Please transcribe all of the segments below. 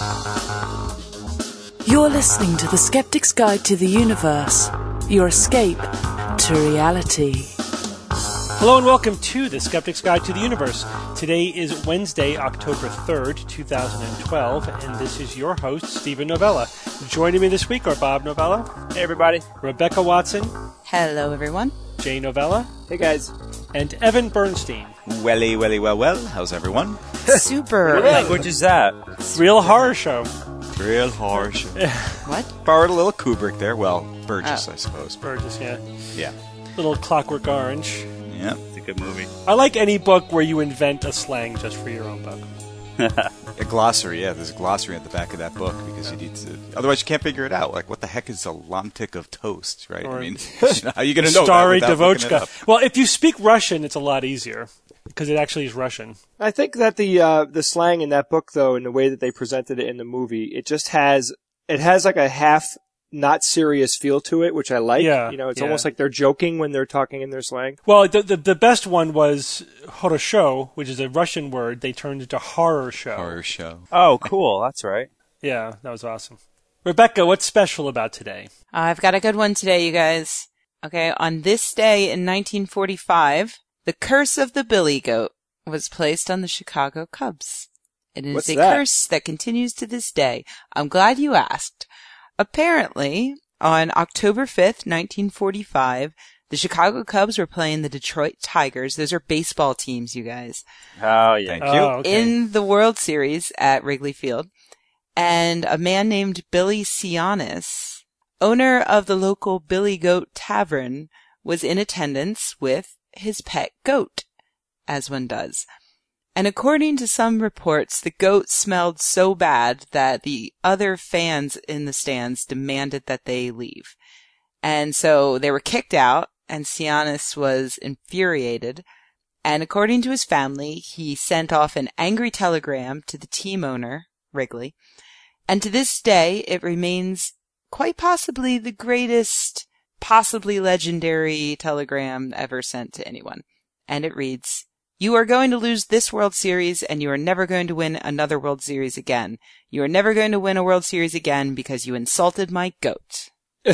You're listening to The Skeptic's Guide to the Universe, your escape to reality. Hello and welcome to The Skeptic's Guide to the Universe. Today is Wednesday, October 3rd, 2012, and this is your host, Stephen Novella. Joining me this week are Bob Novella. Hey, everybody. Rebecca Watson. Hello, everyone. Jay Novella. Hey, guys. And Evan Bernstein. Well. How's everyone? Super. What language is that? Real horror show. Real horror show. What? Borrowed a little Kubrick there. Well, Burgess, I suppose. Burgess, yeah. Yeah. Little Clockwork Orange. Yeah. It's a good movie. I like any book where you invent a slang just for your own book. A glossary, yeah. There's a glossary at the back of that book because you need to. Otherwise, you can't figure it out. Like, what the heck is a lomtic of toast, right? Or I mean, how are you going to know Stary that without looking it up? Devochka. Well, if you speak Russian, it's a lot easier because it actually is Russian. I think that the slang in that book, though, and the way that they presented it in the movie, it has like a half not serious feel to it, which I like. Yeah, it's almost like they're joking when they're talking in their slang. Well, the best one was horosho, which is a Russian word. They turned into horror show. Horror show. Oh, cool. That's right. Yeah, that was awesome. Rebecca, what's special about today? I've got a good one today, you guys. Okay, on this day in 1945, the curse of the Billy Goat was placed on the Chicago Cubs. It is What's a that? curse that continues to this day. I'm glad you asked. Apparently, on October 5th, 1945, the Chicago Cubs were playing the Detroit Tigers. Those are baseball teams, you guys. Oh, yeah. Thank you. Oh, okay. In the World Series at Wrigley Field. And a man named Billy Sionis, owner of the local Billy Goat Tavern, was in attendance with his pet goat, as one does. And according to some reports, the goat smelled so bad that the other fans in the stands demanded that they leave. And so they were kicked out, and Sionis was infuriated. And according to his family, he sent off an angry telegram to the team owner, Wrigley. And to this day, it remains quite possibly the greatest, possibly legendary telegram ever sent to anyone. And it reads, "You are going to lose this World Series, and you are never going to win another World Series again. You are never going to win a World Series again because you insulted my goat."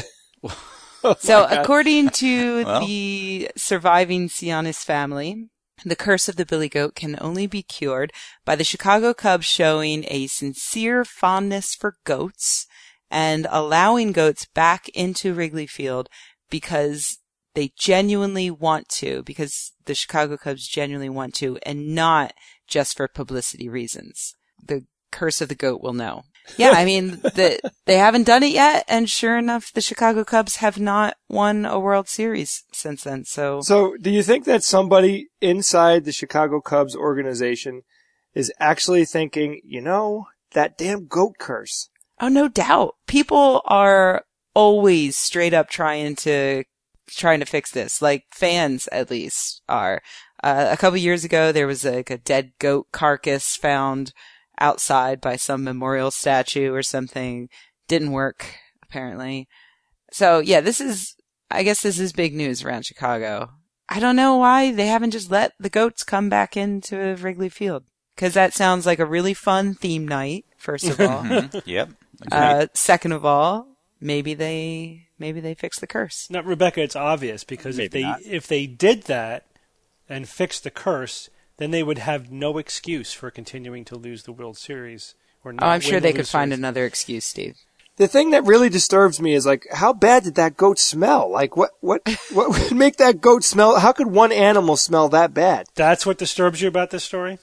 So, according to the surviving Sionis family, the curse of the Billy Goat can only be cured by the Chicago Cubs showing a sincere fondness for goats and allowing goats back into Wrigley Field because they genuinely want to, because the Chicago Cubs genuinely want to, and not just for publicity reasons. The curse of the goat will know. Yeah, I mean, they haven't done it yet, and sure enough, the Chicago Cubs have not won a World Series since then, so Do you think that somebody inside the Chicago Cubs organization is actually thinking, that damn goat curse? Oh, no doubt. People are always straight up trying to fix this. Like, fans, at least, are. A couple years ago, there was like a dead goat carcass found outside by some memorial statue or something. Didn't work, apparently. So, yeah, I guess this is big news around Chicago. I don't know why they haven't just let the goats come back into Wrigley Field. Because that sounds like a really fun theme night, first of all. Yep. Second of all, maybe they fix the curse. Now, Rebecca, it's obvious because if they did that and fixed the curse, then they would have no excuse for continuing to lose the World Series. Or not I'm sure they win the could find series. another excuse, Steve. The thing that really disturbs me is, like, how bad did that goat smell? Like, what would make that goat smell? How could one animal smell that bad? That's what disturbs you about this story?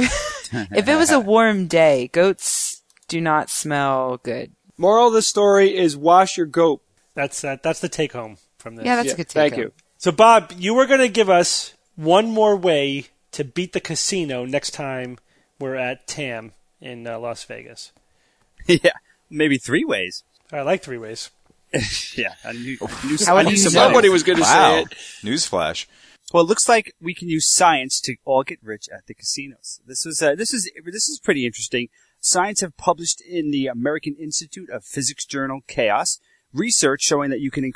If it was a warm day, goats do not smell good. Moral of the story is wash your goat. That's the take home from this. Yeah, that's a good take. Thank you. So, Bob, you were going to give us one more way to beat the casino next time we're at TAM in Las Vegas. Yeah, maybe 3 ways. I like 3 ways. Yeah, I knew Somebody was going to say it. Newsflash. Well, it looks like we can use science to all get rich at the casinos. This is pretty interesting. Science have published in the American Institute of Physics journal Chaos research showing that you can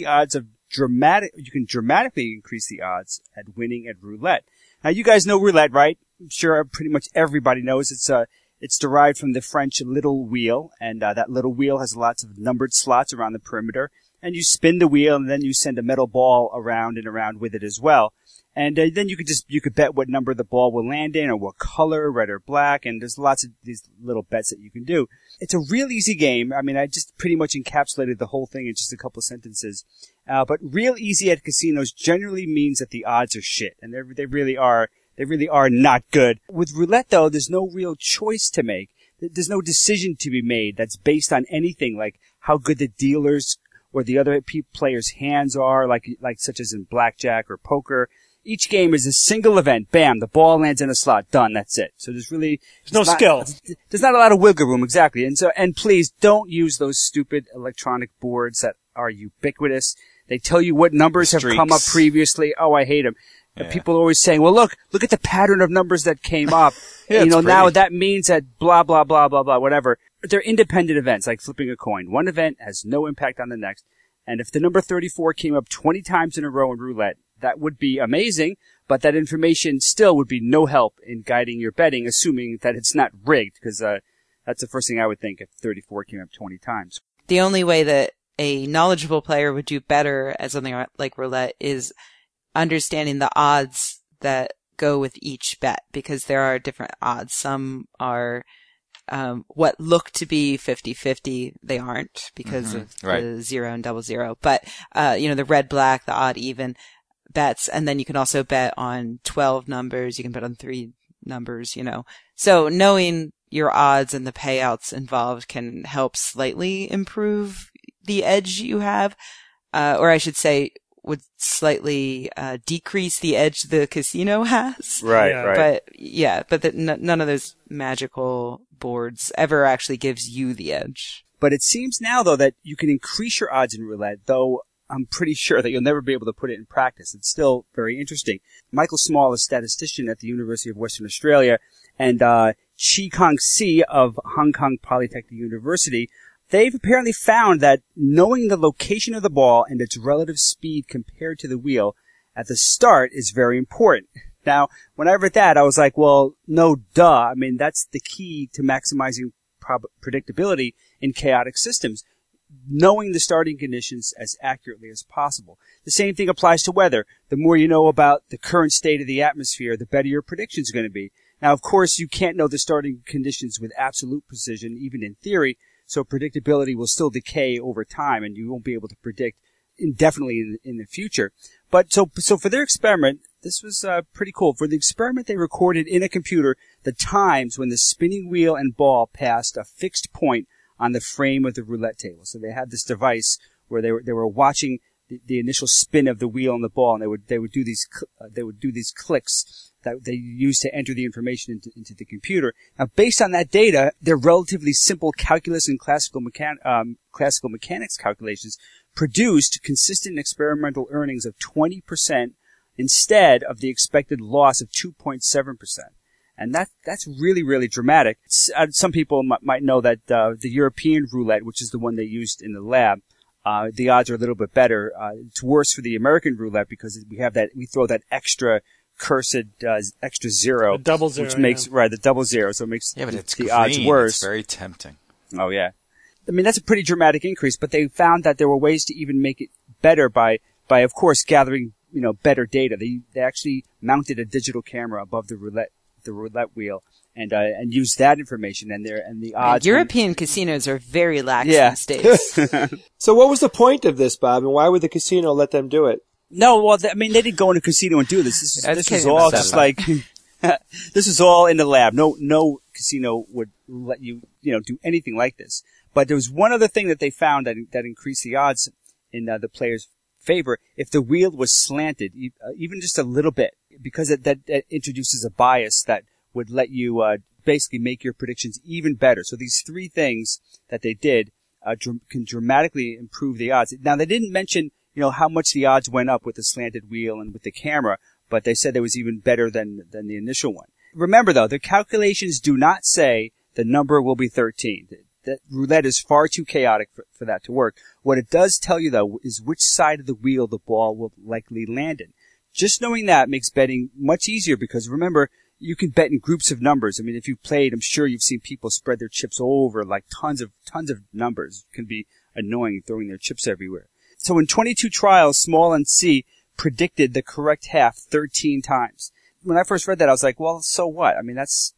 dramatically increase the odds at winning at roulette. Now, you guys know roulette, right? I'm sure pretty much everybody knows it's It's derived from the French little wheel, and that little wheel has lots of numbered slots around the perimeter. And you spin the wheel, and then you send a metal ball around and around with it as well. And then you could bet what number the ball will land in, or what color, red or black. And there's lots of these little bets that you can do. It's a real easy game. I mean, I just pretty much encapsulated the whole thing in just a couple of sentences. But real easy at casinos generally means that the odds are shit, and they really are not good. With roulette, though, there's no real choice to make. There's no decision to be made that's based on anything like how good the dealers or the other players' hands are, like such as in blackjack or poker. Each game is a single event. Bam, the ball lands in a slot. Done. That's it. So there's no skill. There's not a lot of wiggle room, exactly. And please don't use those stupid electronic boards that are ubiquitous. They tell you what numbers have come up previously. Oh, I hate them. Yeah. People are always saying, well, look at the pattern of numbers that came up. Yeah, now that means that blah, blah, blah, blah, blah, whatever. They're independent events, like flipping a coin. One event has no impact on the next. And if the number 34 came up 20 times in a row in roulette, that would be amazing, but that information still would be no help in guiding your betting, assuming that it's not rigged, because that's the first thing I would think if 34 came up 20 times. The only way that a knowledgeable player would do better at something like roulette is understanding the odds that go with each bet, because there are different odds. Some are what look to be 50-50, they aren't because of the 0 and 00. But, the red, black, the odd, even bets. And then you can also bet on 12 numbers. You can bet on 3 numbers, So knowing your odds and the payouts involved can help slightly improve the edge you have. Or I should say, would slightly decrease the edge the casino has. Right. But none of those magical boards ever actually gives you the edge. But it seems now, though, that you can increase your odds in roulette, though I'm pretty sure that you'll never be able to put it in practice. It's still very interesting. Michael Small, a statistician at the University of Western Australia, and Chi Kong Si of Hong Kong Polytechnic University, they've apparently found that knowing the location of the ball and its relative speed compared to the wheel at the start is very important. Now, when I read that, I was like, well, no duh. I mean, that's the key to maximizing predictability in chaotic systems. Knowing the starting conditions as accurately as possible. The same thing applies to weather. The more you know about the current state of the atmosphere, the better your predictions are going to be. Now, of course, you can't know the starting conditions with absolute precision, even in theory, so predictability will still decay over time, and you won't be able to predict indefinitely in the future. But so for their experiment, this was pretty cool. For the experiment, they recorded in a computer the times when the spinning wheel and ball passed a fixed point on the frame of the roulette table. So they had this device where they were watching the initial spin of the wheel and the ball, and they would do these clicks that they used to enter the information into the computer. Now, based on that data, their relatively simple calculus and classical mechanics calculations produced consistent experimental earnings of 20% instead of the expected loss of 2.7%. And that's really, really dramatic. Some people might know that the European roulette, which is the one they used in the lab, the odds are a little bit better. It's worse for the American roulette because we throw that extra cursed extra zero, the double zero, which makes the double zero, so it makes but it's the odds worse. It's very tempting. Oh yeah, I mean that's a pretty dramatic increase. But they found that there were ways to even make it better by of course gathering better data. They actually mounted a digital camera above the roulette wheel and used that information and the odds. European casinos are very lax these days. So what was the point of this, Bob, and why would the casino let them do it? No, well, they didn't go in a casino and do this. This is all just like this is all in the lab. No casino would let you do anything like this. But there was one other thing that they found that increased the odds in the players' favor if the wheel was slanted, even just a little bit, because that introduces a bias that would let you basically make your predictions even better. So these 3 things that they did can dramatically improve the odds. Now they didn't mention how much the odds went up with the slanted wheel and with the camera, but they said it was even better than the initial one. Remember though, the calculations do not say the number will be 13. That roulette is far too chaotic for that to work. What it does tell you though is which side of the wheel the ball will likely land in. Just knowing that makes betting much easier because remember, you can bet in groups of numbers. I mean, if you've played, I'm sure you've seen people spread their chips over like tons of numbers. It can be annoying throwing their chips everywhere. So in 22 trials, Small and C predicted the correct half 13 times. When I first read that, I was like, well, so what? I mean, that's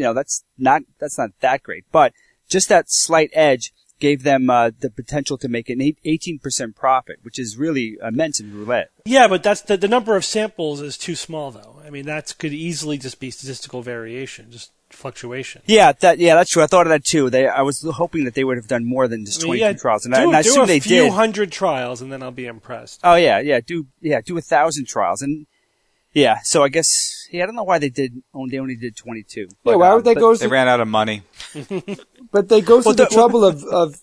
not that great. But just that slight edge gave them the potential to make an 18% profit, which is really immense in roulette. Yeah, but that's the number of samples is too small, though. I mean, that could easily just be statistical variation, just fluctuation. Yeah, that's true. I thought of that too. I was hoping that they would have done more than just 22 trials, and I assume they did. Do a few hundred trials, and then I'll be impressed. Oh yeah, do 1,000 trials, and yeah. So I guess I don't know why they only did 22. Yeah, why would they go? They ran out of money. But they go through the trouble of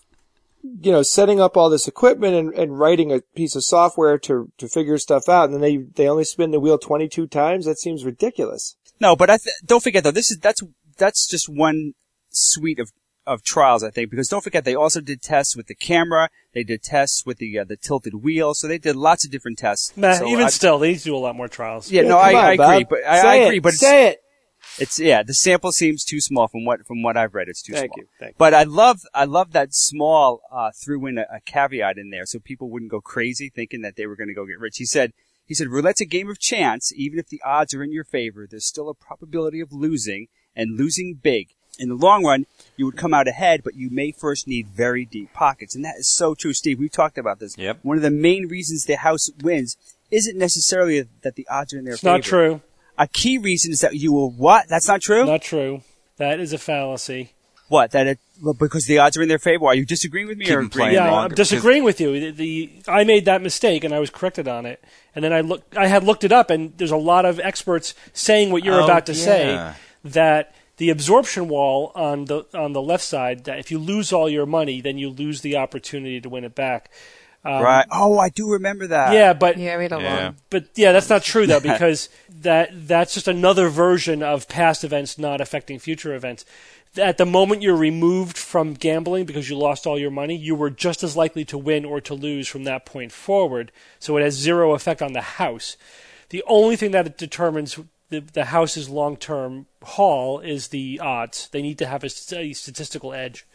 setting up all this equipment and writing a piece of software to figure stuff out, and then they only spin the wheel 22 times. That seems ridiculous. No, but don't forget though, that's just one suite of trials, I think, because don't forget they also did tests with the camera, they did tests with the tilted wheel, so they did lots of different tests. Still, they need to do a lot more trials. Yeah, no, I agree, but I agree, but say it. It's the sample seems too small from what I've read. It's too small. Thank you. But I love that Small threw in a caveat in there so people wouldn't go crazy thinking that they were going to go get rich. He said roulette's a game of chance. Even if the odds are in your favor, there's still a probability of losing, and losing big. In the long run, you would come out ahead, but you may first need very deep pockets. And that is so true, Steve. We've talked about this. Yep. One of the main reasons the house wins isn't necessarily that the odds are in their favor. It's not true. A key reason is that you will what? That's not true? Not true. That is a fallacy. What? Because the odds are in their favor? Are you disagreeing with me? Keep them playing Yeah, longer. I'm disagreeing with you. I made that mistake, and I was corrected on it. And then I had looked it up, and there's a lot of experts saying what you're about to say, that the absorption wall on the left side, that if you lose all your money, then you lose the opportunity to win it back. Right. Oh, I do remember that. Yeah, but read along. But yeah, that's not true though, because that's just another version of past events not affecting future events. At the moment you're removed from gambling because you lost all your money, you were just as likely to win or to lose from that point forward. So it has zero effect on the house. The only thing that determines the house's long-term haul is the odds. They need to have a statistical edge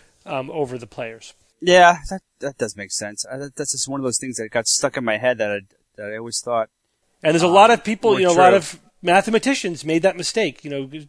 over the players. Yeah, that does make sense. That's just one of those things that got stuck in my head that I always thought. And there's a lot of people, a true. lot of mathematicians made that mistake.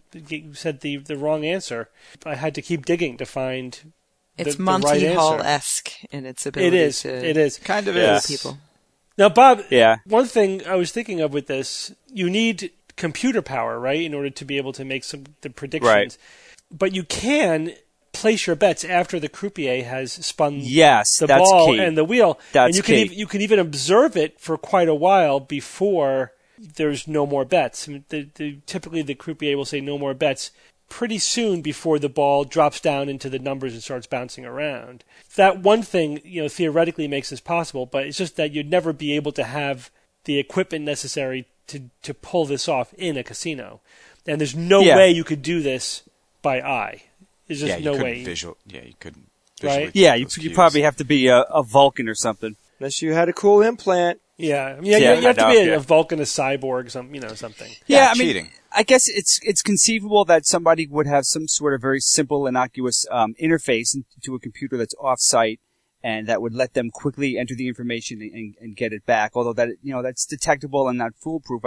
Said the wrong answer. I had to keep digging to find It's the Monty right answer. Hall-esque in its ability It is. Kind of Yeah. is. people. Now, Bob, Yeah. one thing I was thinking of with this, you need computer power, right, in order to be able to make the predictions. Right. But you can place your bets after the croupier has spun Yes, the that's ball key. and the wheel. That's and key. you can even observe it for quite a while before there's no more bets. I mean, typically the croupier will say no more bets pretty soon before the ball drops down into the numbers and starts bouncing around. That one thing, theoretically makes this possible, but it's just that you'd never be able to have the equipment necessary to pull this off in a casino. And there's no way you could do this by eye. There's just no way. You couldn't. Right? Yeah, you probably have to be a Vulcan or something. Unless you had a cool implant. Yeah, you Yeah, have to I be know, a Vulcan, a cyborg, something. Yeah, I mean, cheating. I guess it's conceivable that somebody would have some sort of very simple, innocuous interface into a computer that's off-site, and that would let them quickly enter the information and get it back. Although that's detectable and not foolproof.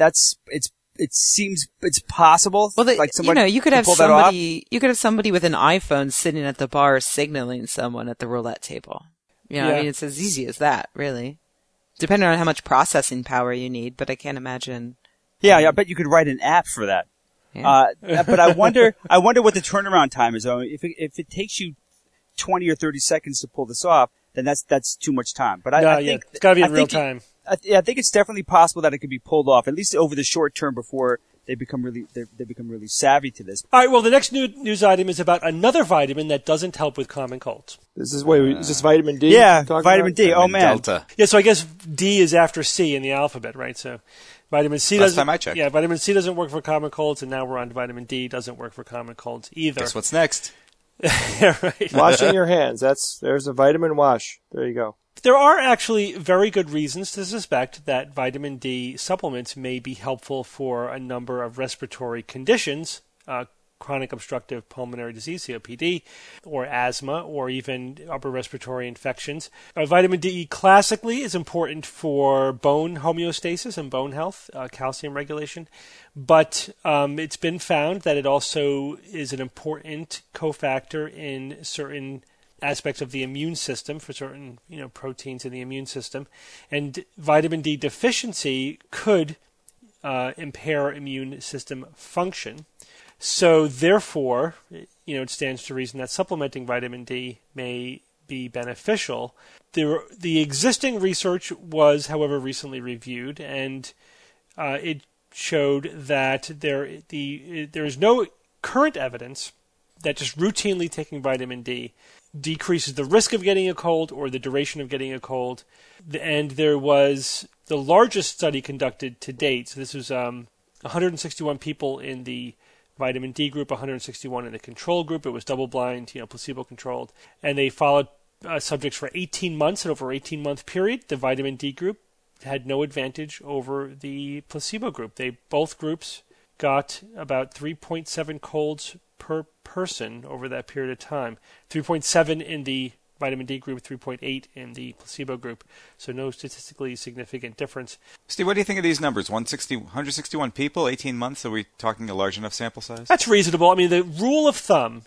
It seems it's possible. Well, like somebody you could have pull that off. you could have somebody with an iPhone sitting at the bar signaling someone at the roulette table. I mean, it's as easy as that, really. Depending on how much processing power you need, but I can't imagine. Yeah, I bet you could write an app for that. Yeah. But I wonder what the turnaround time is. If it takes you 20 or 30 seconds to pull this off, then that's too much time. But I think it's got to be in real time. I think it's definitely possible that it could be pulled off, at least over the short term before they become really savvy to this. All right, well, the next news item is about another vitamin that doesn't help with common colds. Is this vitamin D? Yeah, you're talking vitamin about? D. Oh, man. Delta. Yeah, so I guess D is after C in the alphabet, right? So vitamin C Last time I checked. Yeah, vitamin C doesn't work for common colds, and now we're on vitamin D. Doesn't work for common colds either. Guess what's next? Yeah, right. Washing your hands. There's a vitamin wash. There you go. There are actually very good reasons to suspect that vitamin D supplements may be helpful for a number of respiratory conditions, chronic obstructive pulmonary disease, COPD, or asthma, or even upper respiratory infections. Vitamin D classically is important for bone homeostasis and bone health, calcium regulation, but it's been found that it also is an important cofactor in certain aspects of the immune system for certain proteins in the immune system, and vitamin D deficiency could impair immune system function. So therefore, it stands to reason that supplementing vitamin D may be beneficial. The existing research was, however, recently reviewed, and it showed that there is no current evidence that just routinely taking vitamin D decreases the risk of getting a cold or the duration of getting a cold. And there was the largest study conducted to date. So this was 161 people in the vitamin D group, 161 in the control group. It was double-blind, placebo-controlled. And they followed subjects for 18 months. And over an 18-month period, the vitamin D group had no advantage over the placebo group. Both groups got about 3.7 colds per person over that period of time. 3.7 in the vitamin D group, 3.8 in the placebo group. So no statistically significant difference. Steve, what do you think of these numbers? 161 people, 18 months? Are we talking a large enough sample size? That's reasonable. I mean, the rule of thumb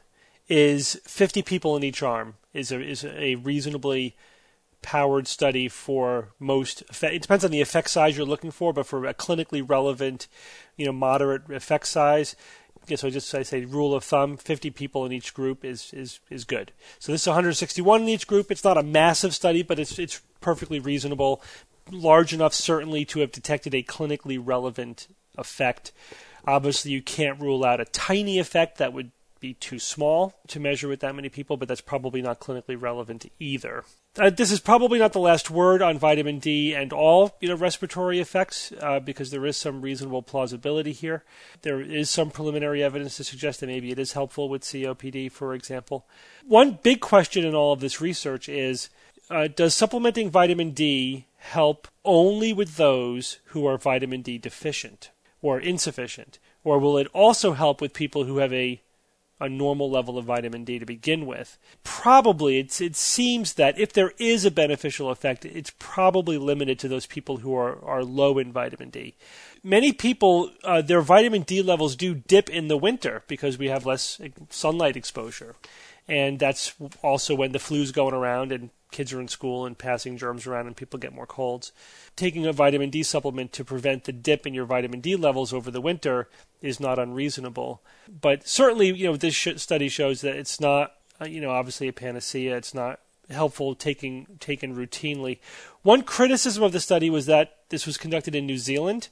is 50 people in each arm is a reasonably powered study for most effect. It depends on the effect size you're looking for, but for a clinically relevant, moderate effect size, I say rule of thumb, 50 people in each group is good. So this is 161 in each group. It's not a massive study, but it's perfectly reasonable, large enough certainly to have detected a clinically relevant effect. Obviously, you can't rule out a tiny effect that would be too small to measure with that many people, but that's probably not clinically relevant either. This is probably not the last word on vitamin D and all respiratory effects because there is some reasonable plausibility here. There is some preliminary evidence to suggest that maybe it is helpful with COPD, for example. One big question in all of this research is, does supplementing vitamin D help only with those who are vitamin D deficient or insufficient? Or will it also help with people who have a normal level of vitamin D to begin with? Probably, it seems that if there is a beneficial effect, it's probably limited to those people who are low in vitamin D. Many people, their vitamin D levels do dip in the winter because we have less sunlight exposure. And that's also when the flu's going around and kids are in school and passing germs around and people get more colds. Taking a vitamin D supplement to prevent the dip in your vitamin D levels over the winter is not unreasonable. But certainly, this study shows that it's not, obviously a panacea. It's not helpful taken routinely. One criticism of the study was that this was conducted in New Zealand,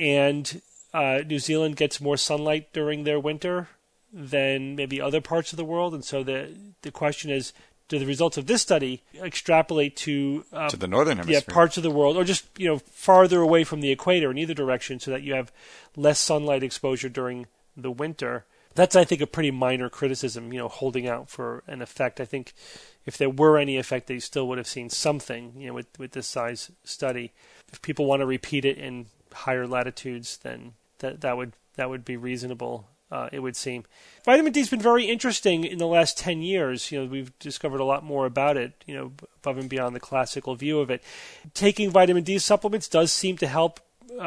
and New Zealand gets more sunlight during their winter than maybe other parts of the world. And so the question is, do the results of this study extrapolate to the northern hemisphere? Yeah, parts of the world, or just farther away from the equator in either direction, so that you have less sunlight exposure during the winter. That's, I think, a pretty minor criticism. Holding out for an effect. I think if there were any effect, they still would have seen something. With this size study, if people want to repeat it in higher latitudes, then that would be reasonable. It would seem. Vitamin D has been very interesting in the last 10 years. We've discovered a lot more about it, above and beyond the classical view of it. Taking vitamin D supplements does seem to help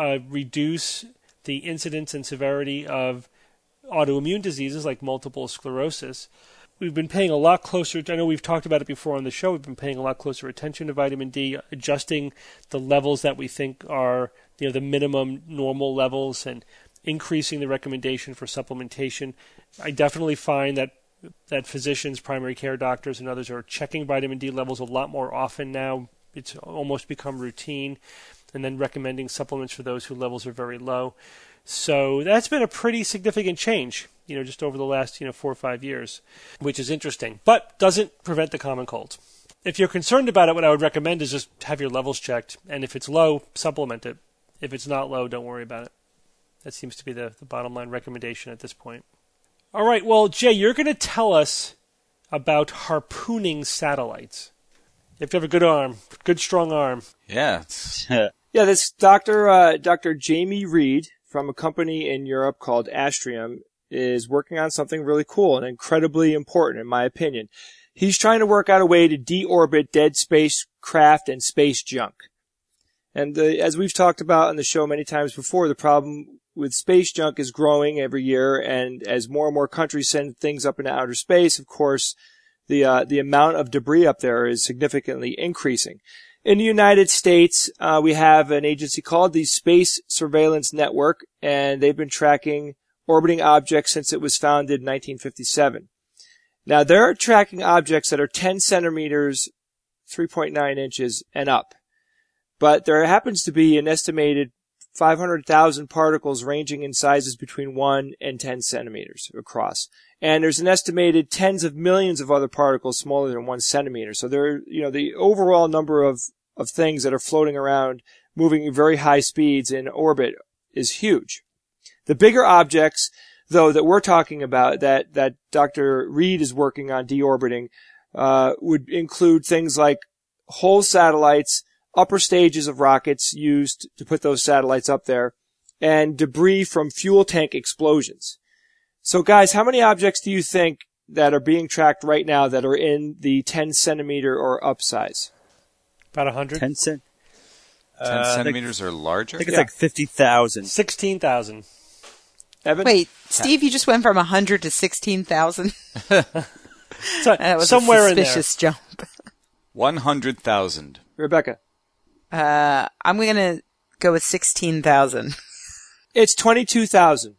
reduce the incidence and severity of autoimmune diseases like multiple sclerosis. We've been paying a lot closer, I know we've talked about it before on the show, we've been paying a lot closer attention to vitamin D, adjusting the levels that we think are the minimum normal levels and increasing the recommendation for supplementation. I definitely find that physicians, primary care doctors, and others are checking vitamin D levels a lot more often now. It's almost become routine, and then recommending supplements for those whose levels are very low. So that's been a pretty significant change, just over the last 4 or 5 years, which is interesting, but doesn't prevent the common cold. If you're concerned about it, what I would recommend is just have your levels checked, and if it's low, supplement it. If it's not low, don't worry about it. That seems to be the bottom line recommendation at this point. All right, well, Jay, you're going to tell us about harpooning satellites. have to have a good arm, good strong arm. Yeah. Yeah, this Dr. Jamie Reed from a company in Europe called Astrium is working on something really cool and incredibly important, in my opinion. He's trying to work out a way to deorbit dead spacecraft and space junk. And as we've talked about on the show many times before, the problem with space junk is growing every year, and as more and more countries send things up into outer space, of course, the amount of debris up there is significantly increasing. In the United States, we have an agency called the Space Surveillance Network, and they've been tracking orbiting objects since it was founded in 1957. Now, they're tracking objects that are 10 centimeters, 3.9 inches, and up. But there happens to be an estimated 500,000 particles ranging in sizes between 1 and 10 centimeters across. And there's an estimated tens of millions of other particles smaller than 1 centimeter. So the overall number of things that are floating around, moving at very high speeds in orbit is huge. The bigger objects, though, that we're talking about, that Dr. Reed is working on deorbiting, would include things like whole satellites, upper stages of rockets used to put those satellites up there, and debris from fuel tank explosions. So guys, how many objects do you think that are being tracked right now that are in the 10 centimeter or up size? About 100. 10 centimeters or larger? I think it's like 50,000. 16,000. Evan? Wait, Steve, you just went from 100 to 16,000? So, That was somewhere a in there. suspicious jump. 100,000. Rebecca? I'm going to go with 16,000. It's 22,000.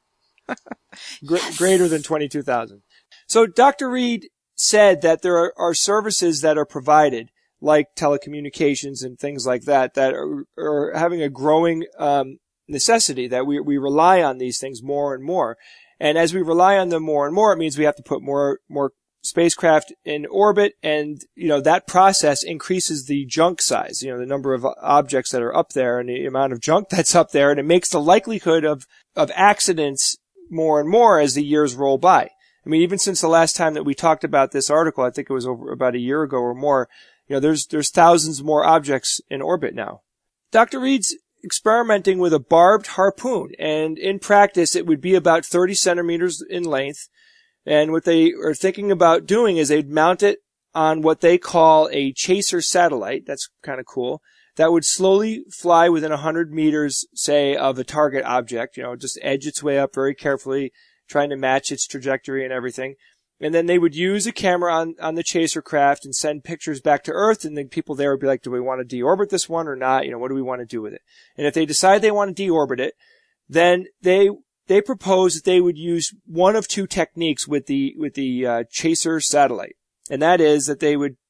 Greater than 22,000. So Dr. Reed said that there are services that are provided, like telecommunications and things like that are having a growing necessity, that we rely on these things more and more. And as we rely on them more and more, it means we have to put more spacecraft in orbit, and that process increases the junk size, the number of objects that are up there and the amount of junk that's up there, and it makes the likelihood of accidents more and more as the years roll by. I mean, even since the last time that we talked about this article, I think it was over about a year ago or more, there's thousands more objects in orbit now. Dr. Reed's experimenting with a barbed harpoon, and in practice it would be about 30 centimeters in length. And what they are thinking about doing is they'd mount it on what they call a chaser satellite. That's kind of cool. That would slowly fly within 100 meters, say, of a target object, just edge its way up very carefully, trying to match its trajectory and everything. And then they would use a camera on the chaser craft and send pictures back to Earth, and then people there would be like, do we want to deorbit this one or not? What do we want to do with it? And if they decide they want to deorbit it, then they propose that they would use one of two techniques with the chaser satellite. And that is that they would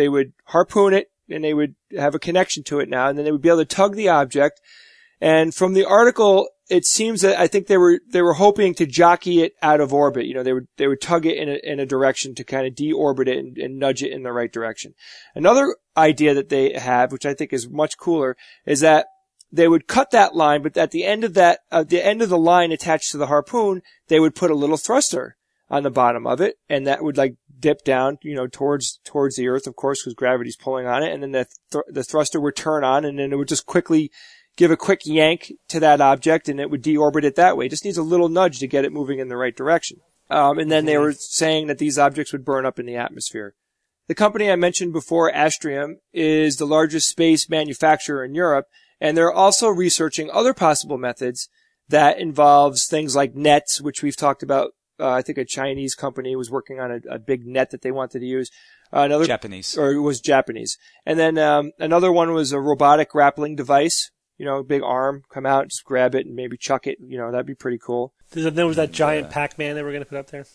harpoon it, and they would have a connection to it now, and then they would be able to tug the object. And from the article, it seems that I think they were hoping to jockey it out of orbit. They would tug it in a direction to kind of deorbit it and nudge it in the right direction. Another idea that they have, which I think is much cooler, is that they would cut that line, but at the end of the line attached to the harpoon, they would put a little thruster on the bottom of it, and that would dip down, towards the Earth, of course, because gravity's pulling on it, and then the thruster would turn on, and then it would just quickly give a quick yank to that object, and it would deorbit it that way. It just needs a little nudge to get it moving in the right direction. And then they were saying that these objects would burn up in the atmosphere. The company I mentioned before, Astrium, is the largest space manufacturer in Europe, and they're also researching other possible methods that involves things like nets, which we've talked about. I think a Chinese company was working on a big net that they wanted to use. Japanese. Or it was Japanese. And then another one was a robotic grappling device. A big arm, come out, just grab it and maybe chuck it. That'd be pretty cool. There was that giant Pac-Man they were going to put up there.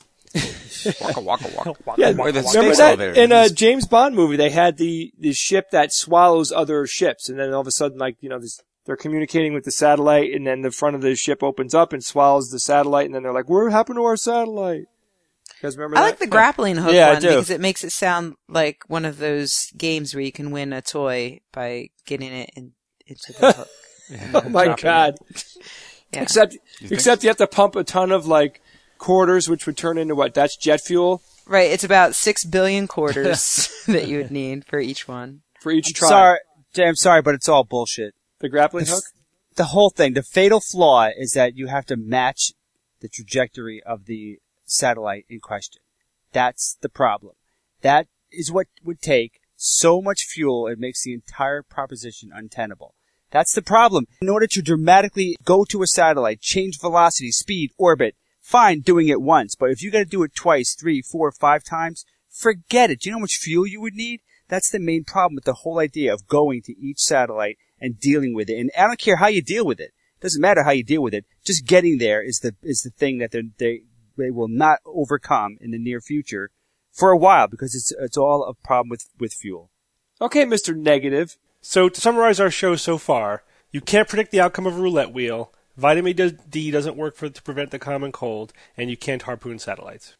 Waka, waka, waka. Yeah, Or the remember space that elevator. in a James Bond movie? They had the ship that swallows other ships, and then all of a sudden, they're communicating with the satellite, and then the front of the ship opens up and swallows the satellite, and then they're like, "What happened to our satellite?" You guys remember that? I like the grappling hook Yeah, I one do. because it makes it sound like one of those games where you can win a toy by getting it into the hook. Oh my God! Yeah. Except you have to pump a ton of quarters, which would turn into what? That's jet fuel. Right, it's about 6 billion quarters that you would need for each one. for each try. Sorry, Jay, I'm sorry, but it's all bullshit. The grappling hook? The whole thing, the fatal flaw is that you have to match the trajectory of the satellite in question. That's the problem. That is what would take so much fuel it makes the entire proposition untenable. That's the problem. In order to dramatically go to a satellite, change velocity, speed, orbit, fine doing it once, but if you gotta do it twice, 3, 4, 5 times, forget it. Do you know how much fuel you would need? That's the main problem with the whole idea of going to each satellite and dealing with it. And I don't care how you deal with it. It doesn't matter how you deal with it. Just getting there is the thing that they will not overcome in the near future for a while, because it's all a problem with fuel. Okay, Mr. Negative. So to summarize our show so far, you can't predict the outcome of a roulette wheel, vitamin D doesn't work to prevent the common cold, and you can't harpoon satellites.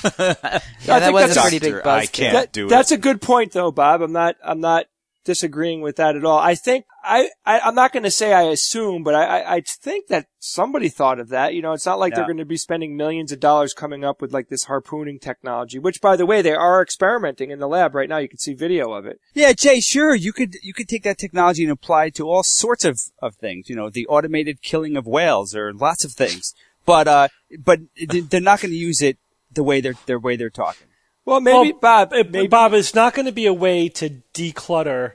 That was a pretty big Doctor, buzzkill. I can't do it. That's a good point though, Bob. I'm not disagreeing with that at all. I think I'm not going to say I assume, but I think that somebody thought of that. You know, it's not like they're going to be spending millions of dollars coming up with like this harpooning technology, which by the way, they are experimenting in the lab right now. You can see video of it. Yeah, Jay, sure. You could take that technology and apply it to all sorts of things. You know, the automated killing of whales or lots of things. But they're not going to use it the way they're talking. Well, maybe, Bob. Bob, it's not going to be a way to declutter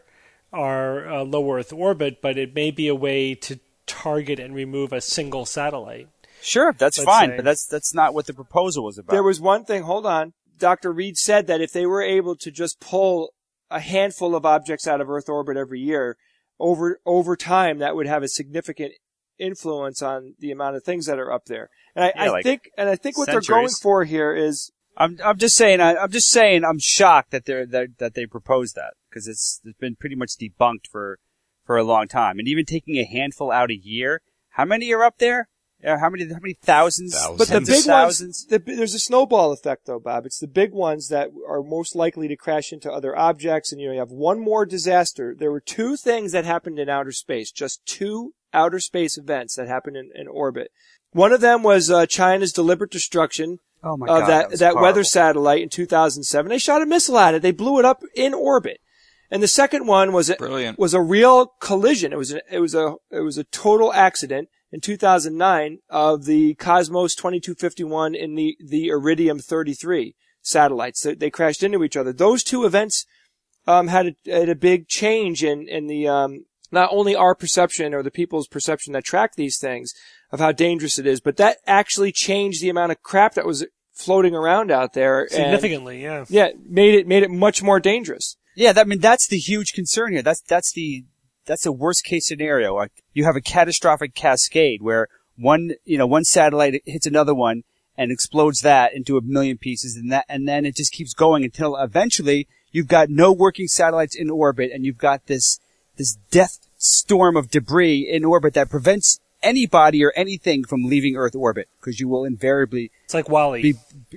our low Earth orbit, but it may be a way to target and remove a single satellite. Sure, that's fine, but that's not what the proposal was about. There was one thing. Hold on. Dr. Reed said that if they were able to just pull a handful of objects out of Earth orbit every year, over time, that would have a significant influence on the amount of things that are up there. And I think what they're going for here is. I'm just saying I'm shocked that they proposed that, because it's been pretty much debunked for a long time. And even taking a handful out a year, how many are up there? How many thousands? But the big ones, there's a snowball effect though, Bob. It's the big ones that are most likely to crash into other objects, and you have one more disaster. There were 2 things that happened in outer space, just 2 outer space events that happened in orbit. One of them was China's deliberate destruction of that weather satellite in 2007. They shot a missile at it. They blew it up in orbit. And the second one was a real collision. It was a total accident in 2009 of the Cosmos 2251 and the Iridium 33 satellites. They crashed into each other. Those 2 events had a big change in the not only our perception or the people's perception that track these things of how dangerous it is, but that actually changed the amount of crap that was floating around out there significantly. Yeah, made it much more dangerous. Yeah, that's the huge concern here. That's the worst case scenario. Like, you have a catastrophic cascade where one satellite hits another one and explodes that into a million pieces, and then it just keeps going until eventually you've got no working satellites in orbit, and you've got this death storm of debris in orbit that prevents anybody or anything from leaving Earth orbit, because you will invariably. It's like WALL-E.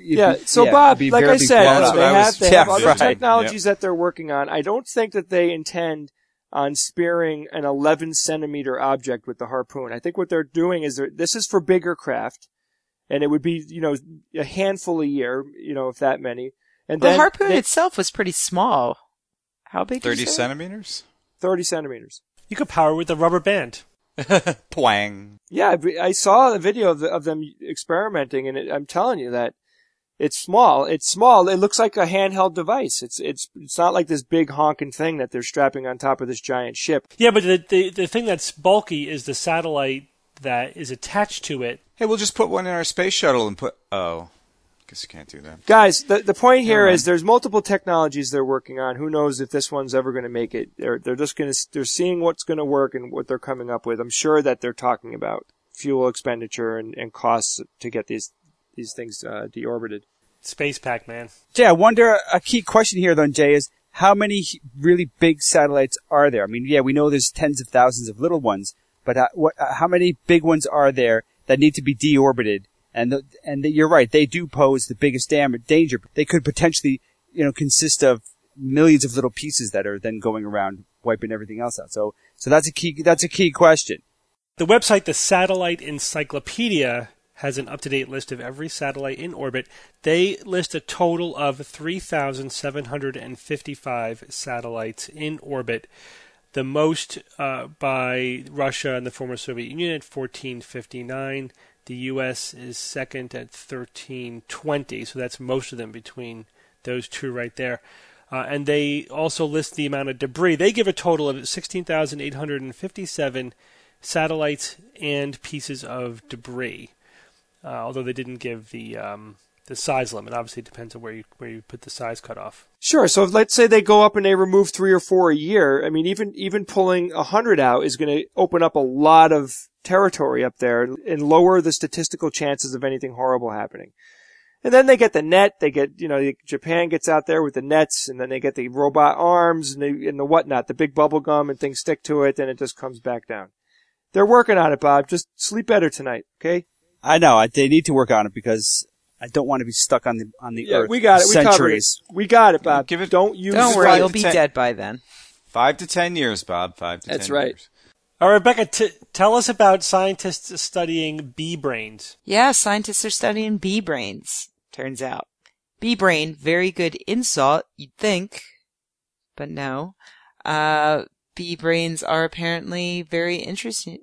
Bob, like I said, they have other technologies that they're working on. I don't think that they intend on spearing an 11-centimeter object with the harpoon. I think what they're doing is this is for bigger craft, and it would be, a handful a year, if that many. And the harpoon itself was pretty small. How big? 30 centimeters? 30 centimeters. You could power with a rubber band. Twang. Yeah, I saw a video of them experimenting, and I'm telling you that it's small. It's small. It looks like a handheld device. It's not like this big honking thing that they're strapping on top of this giant ship. Yeah, but the thing that's bulky is the satellite that is attached to it. Hey, we'll just put one in our space shuttle and guess you can't do that. Guys, the point here is there's multiple technologies they're working on. Who knows if this one's ever going to make it? They're seeing what's going to work and what they're coming up with. I'm sure that they're talking about fuel expenditure and costs to get these things deorbited. Space pack, man. Jay, I wonder, a key question here then, Jay, is how many really big satellites are there? I mean, yeah, we know there's tens of thousands of little ones, but how many big ones are there that need to be deorbited? And you're right, they do pose the biggest danger. They could potentially, consist of millions of little pieces that are then going around wiping everything else out. So that's a key question. The website, the Satellite Encyclopedia, has an up-to-date list of every satellite in orbit. They list a total of 3,755 satellites in orbit, the most by Russia and the former Soviet Union at 1,459. The U.S. is second at 1,320, so that's most of them between those two right there. And they also list the amount of debris. They give a total of 16,857 satellites and pieces of debris. Although they didn't give the size limit. Obviously, it depends on where you put the size cutoff. Sure. So let's say they go up and they remove 3 or 4 a year. I mean, even pulling 100 out is going to open up a lot of territory up there and lower the statistical chances of anything horrible happening. And then they get the net. They get, Japan gets out there with the nets, and then they get the robot arms and the whatnot, the big bubble gum, and things stick to it, and it just comes back down. They're working on it, Bob. Just sleep better tonight, okay? I know. They need to work on it because I don't want to be stuck on the Earth. We got it. Centuries. We got it, Bob. Don't worry, you'll be dead by then. 5 to 10 years, Bob. 5 to 10 years. That's right. All right, Rebecca, tell us about scientists studying bee brains. Yeah, scientists are studying bee brains, turns out. Bee brain, very good insult, you'd think, but no. Bee brains are apparently very interesting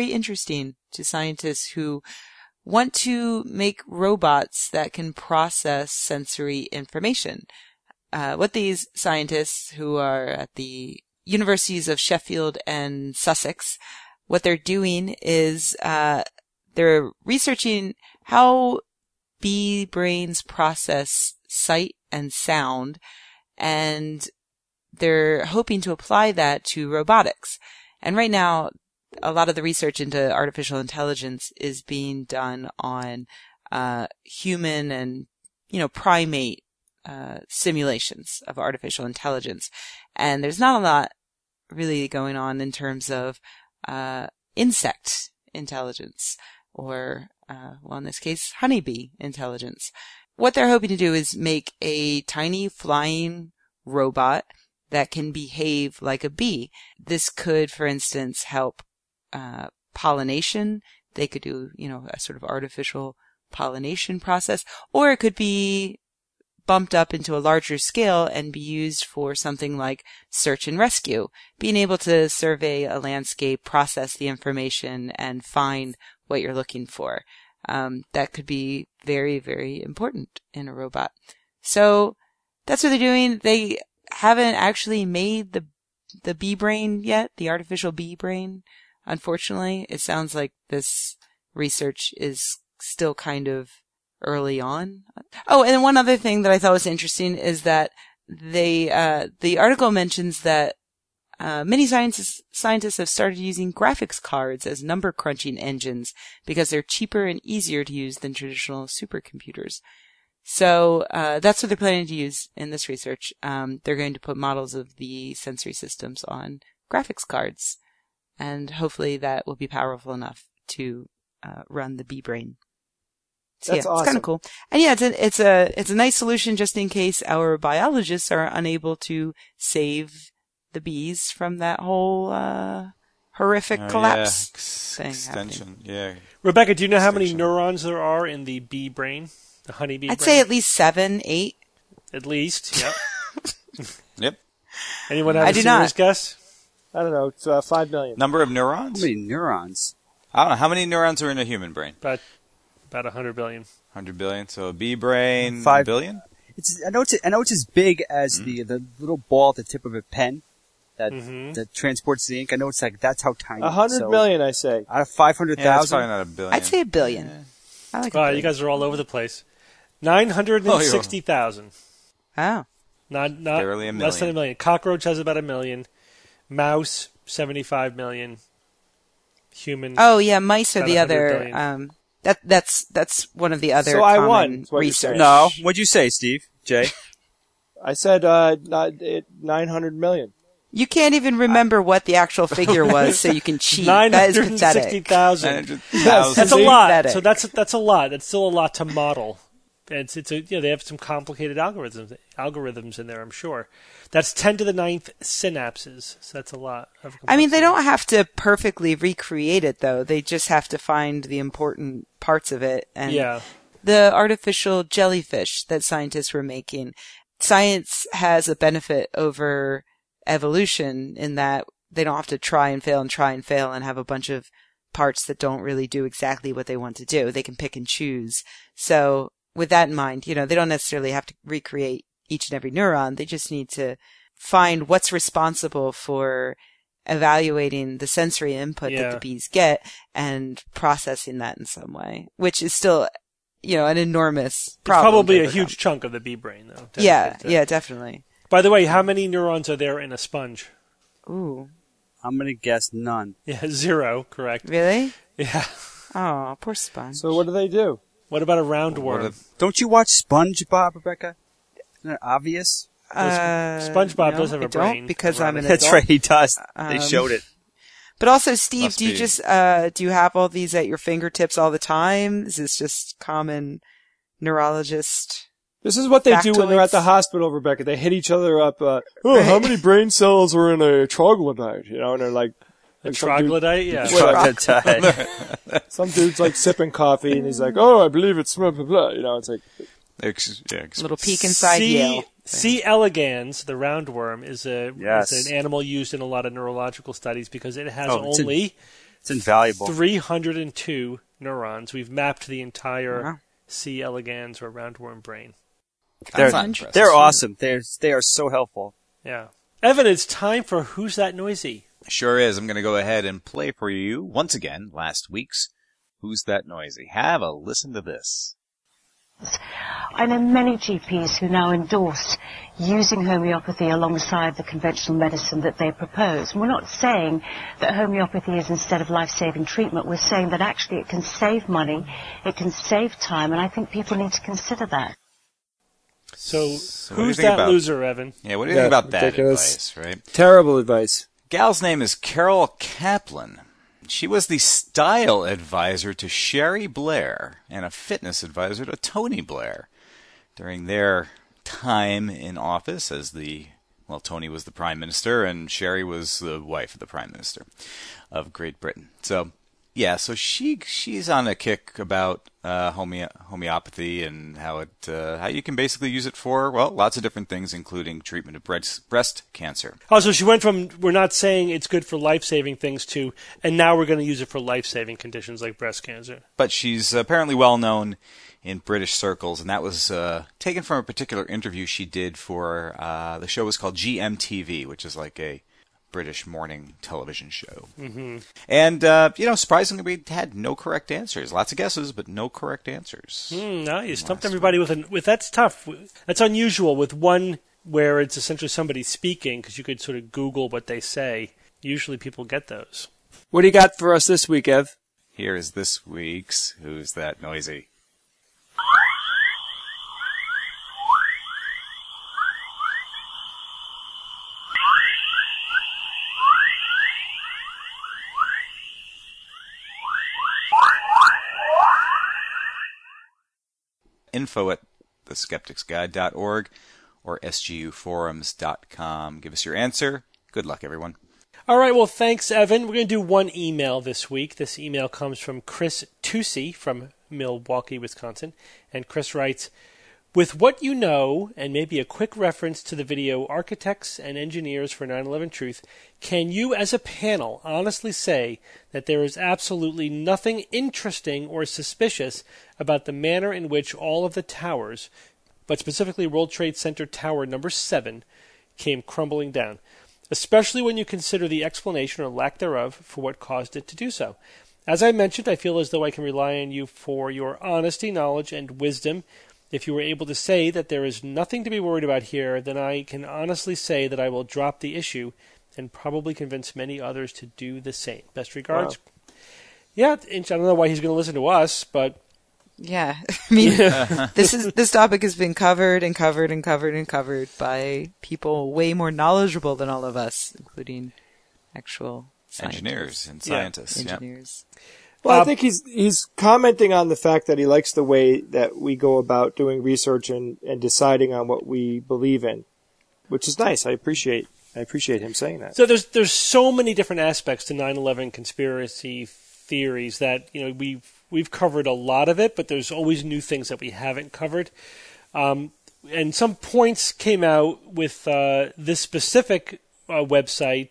to scientists who want to make robots that can process sensory information. What these scientists who are at the universities of Sheffield and Sussex, what they're doing is they're researching how bee brains process sight and sound, and they're hoping to apply that to robotics. And right now, a lot of the research into artificial intelligence is being done on human and, primate simulations of artificial intelligence. And there's not a lot really going on in terms of insect intelligence or, in this case, honeybee intelligence. What they're hoping to do is make a tiny flying robot that can behave like a bee. This could, for instance, help pollination. They could do, a sort of artificial pollination process, or it could be bumped up into a larger scale and be used for something like search and rescue, being able to survey a landscape, process the information, and find what you're looking for. That could be very, very important in a robot. So that's what they're doing. They haven't actually made the bee brain yet, the artificial bee brain. Unfortunately, it sounds like this research is still kind of early on. Oh, and one other thing that I thought was interesting is that the article mentions that many scientists have started using graphics cards as number crunching engines because they're cheaper and easier to use than traditional supercomputers. So that's what they're planning to use in this research. They're going to put models of the sensory systems on graphics cards, and hopefully that will be powerful enough to run the bee brain. So That's awesome. It's kind of cool. And yeah, it's a nice solution just in case our biologists are unable to save the bees from that whole horrific collapse thing extension. happening. Yeah. Rebecca, do you know how many neurons there are in the bee brain, the honeybee brain? I'd say at least 7, 8. At least, yep. Yep. Anyone have I a do serious not. guess? I don't know. It's 5 million. Number of How neurons? many neurons? I don't know. How many neurons are in a human brain? About 100 billion. 100 billion. So a bee brain, 5 billion? I know it's as big as the little ball at the tip of a pen that transports the ink. I know it's like that's how tiny. 100 million, I say. Out of Yeah, that's 500,000. probably not a billion. I'd say 1 billion. Yeah. I like Wow, 1 you billion. guys are all over the place. 960,000. Oh. Not Barely a less than million. 1 million. Cockroach has about 1 million. Mouse, 75 million. Human. Oh yeah, mice are About the 100 other. billion. That's one of the other So I common won, is what you're research. saying. No, what'd you say, Steve? Jay? I said 900 million. You can't even remember what the actual figure was, so you can cheat. That is pathetic. 960,000. 900,000. That's a See? lot. Pathetic. So that's a lot. That's still a lot to model. they have some complicated algorithms in there, I'm sure. That's 10 to the 9th synapses. So that's a lot of complexity. I mean, they don't have to perfectly recreate it, though. They just have to find the important parts of it. And the artificial jellyfish that scientists were making, science has a benefit over evolution in that they don't have to try and fail and have a bunch of parts that don't really do exactly what they want to do. They can pick and choose. So with that in mind, they don't necessarily have to recreate each and every neuron. They just need to find what's responsible for evaluating the sensory input that the bees get and processing that in some way, which is still, an enormous problem. It's probably a huge chunk of the bee brain, though. Yeah, definitely. By the way, how many neurons are there in a sponge? Ooh. I'm going to guess none. Yeah, 0, correct. Really? Yeah. Oh, poor sponge. So what do they do? What about a roundworm? Don't you watch SpongeBob, Rebecca? Isn't that obvious? SpongeBob does have a brain. Don't, because I'm an That's adult. right, he does. They showed it. But also, Steve, Must do you be. just do you have all these at your fingertips all the time? Is this just common neurologist? This is what they do when they're at the Factoids. hospital, Rebecca. They hit each other up. How many brain cells are in a troglodyte? And they're like A some dude- troglodyte? Yeah. Whatever. Some dude's like sipping coffee, and he's like, "Oh, I believe it's blah blah blah." It's like, Little peek inside Yale. C. elegans, the roundworm, is Yes. an animal used in a lot of neurological studies because it has It's invaluable. 302 neurons. We've mapped the entire Wow. C. elegans or roundworm brain. That's not impressive. They're awesome. They are so helpful. Yeah. Evan, it's time for Who's That Noisy? Sure is. I'm going to go ahead and play for you, once again, last week's Who's That Noisy? Have a listen to this. I know many GPs who now endorse using homeopathy alongside the conventional medicine that they propose. And we're not saying that homeopathy is instead of life-saving treatment. We're saying that actually it can save money, it can save time, and I think people need to consider that. So what do you who's think that about- loser, Evan? Yeah, what do you think about that ridiculous. advice, right? terrible advice. Gal's name is Carol Kaplan. She was the style advisor to Sherry Blair and a fitness advisor to Tony Blair during their time in office as Tony was the Prime Minister and Sherry was the wife of the Prime Minister of Great Britain. So, yeah, so she's on a kick about homeopathy and how you can basically use it for, lots of different things, including treatment of breast cancer. Oh, so she went from, we're not saying it's good for life-saving things to, and now we're going to use it for life-saving conditions like breast cancer. But she's apparently well known in British circles, and that was taken from a particular interview she did for the show was called GMTV, which is like a British morning television show. Mm-hmm. And, surprisingly, we had no correct answers. Lots of guesses, but no correct answers. No, you stumped everybody with that's tough. That's unusual with one where it's essentially somebody speaking, because you could sort of Google what they say. Usually people get those. What do you got for us this week, Ev? Here is this week's Who's That Noisy? Info at theskepticsguide.org or sguforums.com. Give us your answer. Good luck, everyone. All right, well, thanks, Evan. We're going to do one email this week. This email comes from Chris Tucci from Milwaukee, Wisconsin. And Chris writes, with what you know, and maybe a quick reference to the video Architects and Engineers for 9/11 Truth, can you as a panel honestly say that there is absolutely nothing interesting or suspicious about the manner in which all of the towers, but specifically World Trade Center Tower number 7, came crumbling down, especially when you consider the explanation or lack thereof for what caused it to do so? As I mentioned, I feel as though I can rely on you for your honesty, knowledge, and wisdom. If you were able to say that there is nothing to be worried about here, then I can honestly say that I will drop the issue and probably convince many others to do the same. Best regards. Wow. Yeah, I don't know why he's going to listen to us, but... Yeah, I mean, this topic has been covered and covered and covered and covered by people way more knowledgeable than all of us, including actual engineers and scientists. Engineers. Well, I think he's commenting on the fact that he likes the way that we go about doing research and deciding on what we believe in, which is nice. I appreciate him saying that. So there's so many different aspects to 9/11 conspiracy theories that we've covered a lot of it, but there's always new things that we haven't covered. And some points came out with this specific website,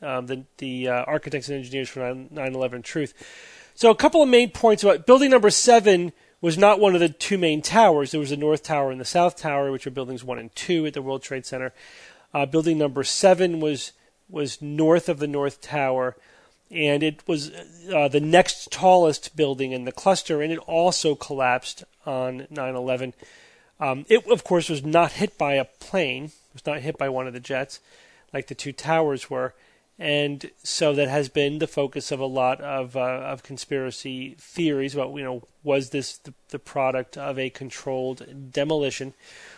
the Architects and Engineers for 9/11 Truth. So a couple of main points about building number 7 was not one of the two main towers. There was the North Tower and the South Tower, which are buildings 1 and 2 at the World Trade Center. Building number 7 was north of the North Tower, and it was the next tallest building in the cluster, and it also collapsed on 9/11. It, of course, was not hit by a plane. It was not hit by one of the jets like the two towers were. And so that has been the focus of a lot of conspiracy theories about, was this the product of a controlled demolition?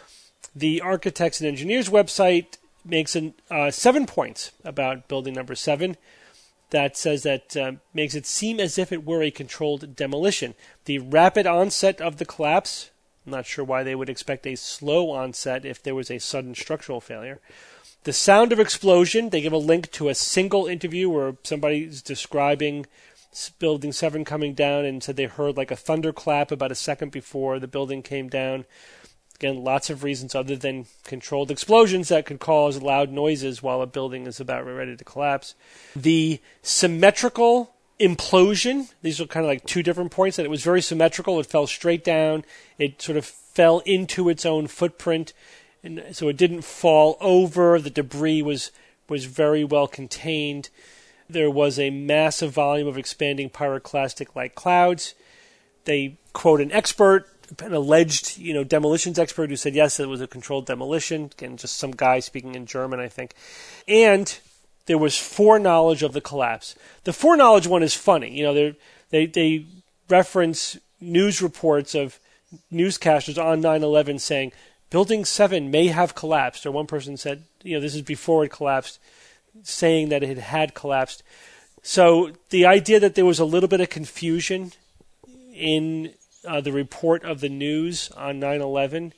The Architects and Engineers website makes 7 points about building number 7 that says that makes it seem as if it were a controlled demolition. The rapid onset of the collapse, I'm not sure why they would expect a slow onset if there was a sudden structural failure. The sound of explosion, they give a link to a single interview where somebody's describing Building 7 coming down and said they heard like a thunderclap about a second before the building came down. Again, lots of reasons other than controlled explosions that could cause loud noises while a building is about ready to collapse. The symmetrical implosion, these are kind of like two different points, that it was very symmetrical. It fell straight down. It sort of fell into its own footprint. And so it didn't fall over. The debris was very well contained. There was a massive volume of expanding pyroclastic-like clouds. They quote an expert, an alleged demolitions expert, who said yes, it was a controlled demolition. Again, just some guy speaking in German, I think. And there was foreknowledge of the collapse. The foreknowledge one is funny. They reference news reports of newscasters on 9/11 saying Building 7 may have collapsed, or one person said, this is before it collapsed, saying that it had collapsed. So the idea that there was a little bit of confusion in the report of the news on 9/11,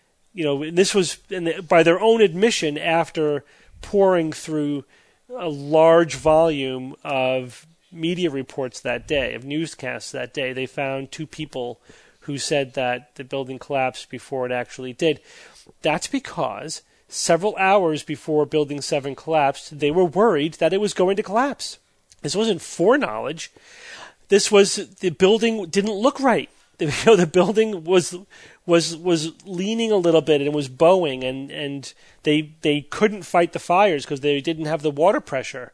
this was by their own admission after pouring through a large volume of media reports that day, of newscasts that day. They found 2 people who said that the building collapsed before it actually did. That's because several hours before Building 7 collapsed, they were worried that it was going to collapse. This wasn't foreknowledge. This was the building didn't look right. The building was leaning a little bit and was bowing, and they couldn't fight the fires because they didn't have the water pressure.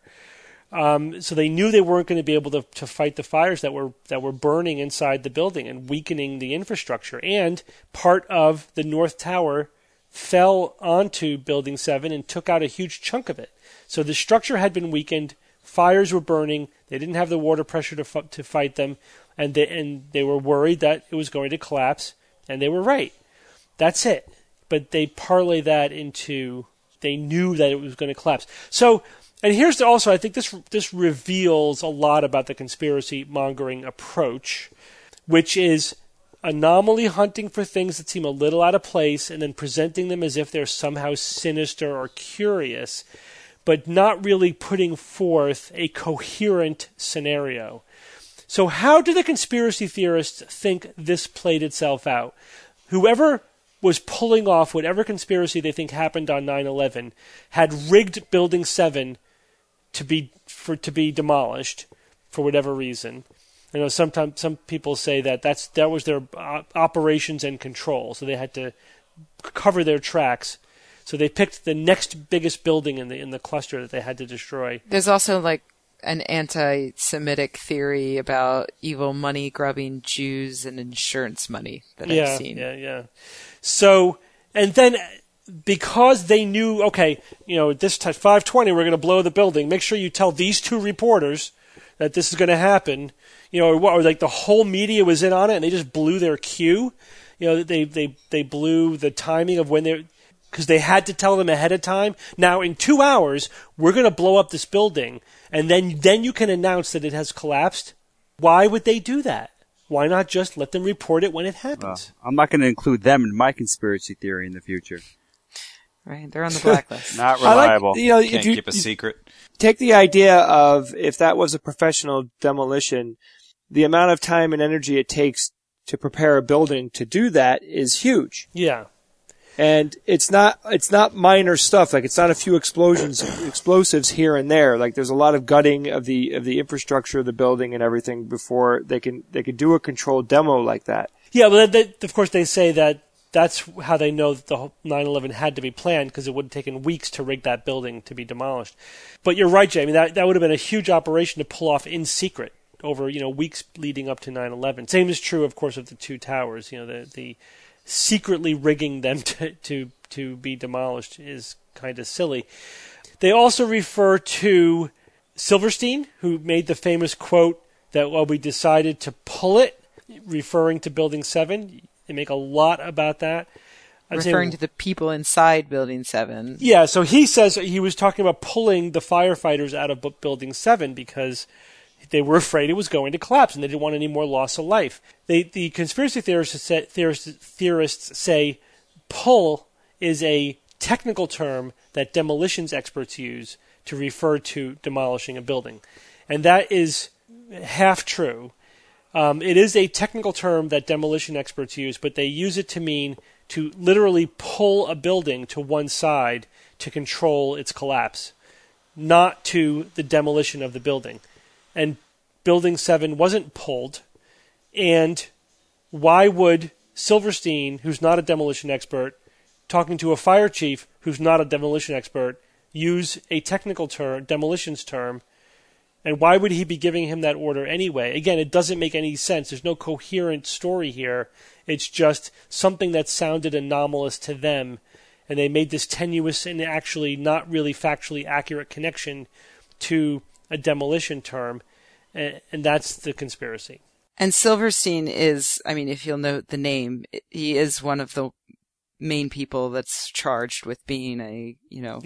So they knew they weren't going to be able to fight the fires that were burning inside the building and weakening the infrastructure. And part of the North Tower fell onto Building 7 and took out a huge chunk of it. So the structure had been weakened. Fires were burning. They didn't have the water pressure to fight them, and they were worried that it was going to collapse. And they were right. That's it. But they parlay that into they knew that it was going to collapse. So. And here's also, I think this reveals a lot about the conspiracy mongering approach, which is anomaly hunting for things that seem a little out of place and then presenting them as if they're somehow sinister or curious, but not really putting forth a coherent scenario. So how do the conspiracy theorists think this played itself out? Whoever was pulling off whatever conspiracy they think happened on 9/11 had rigged Building 7 to be demolished for whatever reason. I know sometimes some people say that was their operations and control, so they had to cover their tracks. So they picked the next biggest building in the cluster that they had to destroy. There's also like an anti-Semitic theory about evil money grubbing Jews and insurance money that I've seen. Yeah. So, and then because they knew, okay, this time 5:20 we're going to blow the building. Make sure you tell these 2 reporters that this is going to happen. Or like the whole media was in on it and they just blew their cue. They blew the timing of when because they had to tell them ahead of time. Now in 2 hours we're going to blow up this building, and then you can announce that it has collapsed. Why would they do that? Why not just let them report it when it happens? I'm not going to include them in my conspiracy theory in the future. Right, they're on the blacklist. Not reliable. Can't keep a secret. Take the idea of if that was a professional demolition, the amount of time and energy it takes to prepare a building to do that is huge. Yeah. And it's not minor stuff. Like, it's not a few explosives here and there. Like, there's a lot of gutting of the infrastructure of the building and everything before they can do a controlled demo like that. Yeah, but of course they say that that's how they know that the whole 9/11 had to be planned, because it would have taken weeks to rig that building to be demolished. But you're right, Jay. I mean, that would have been a huge operation to pull off in secret over, weeks leading up to 9/11. Same is true, of course, of the two towers. The secretly rigging them to be demolished is kind of silly. They also refer to Silverstein, who made the famous quote that, well, we decided to pull it, referring to Building 7. They make a lot about that. Referring to the people inside Building 7. Yeah, so he says he was talking about pulling the firefighters out of Building 7 because they were afraid it was going to collapse, and they didn't want any more loss of life. The conspiracy theorists say pull is a technical term that demolitions experts use to refer to demolishing a building. And that is half true. It is a technical term that demolition experts use, but they use it to mean to literally pull a building to one side to control its collapse, not to the demolition of the building. And Building 7 wasn't pulled. And why would Silverstein, who's not a demolition expert, talking to a fire chief who's not a demolition expert, use a technical term, demolitions term? And why would he be giving him that order anyway? Again, it doesn't make any sense. There's no coherent story here. It's just something that sounded anomalous to them. And they made this tenuous and actually not really factually accurate connection to a demolition term, and that's the conspiracy. And Silverstein is, I mean, if you'll note the name, he is one of the main people that's charged with being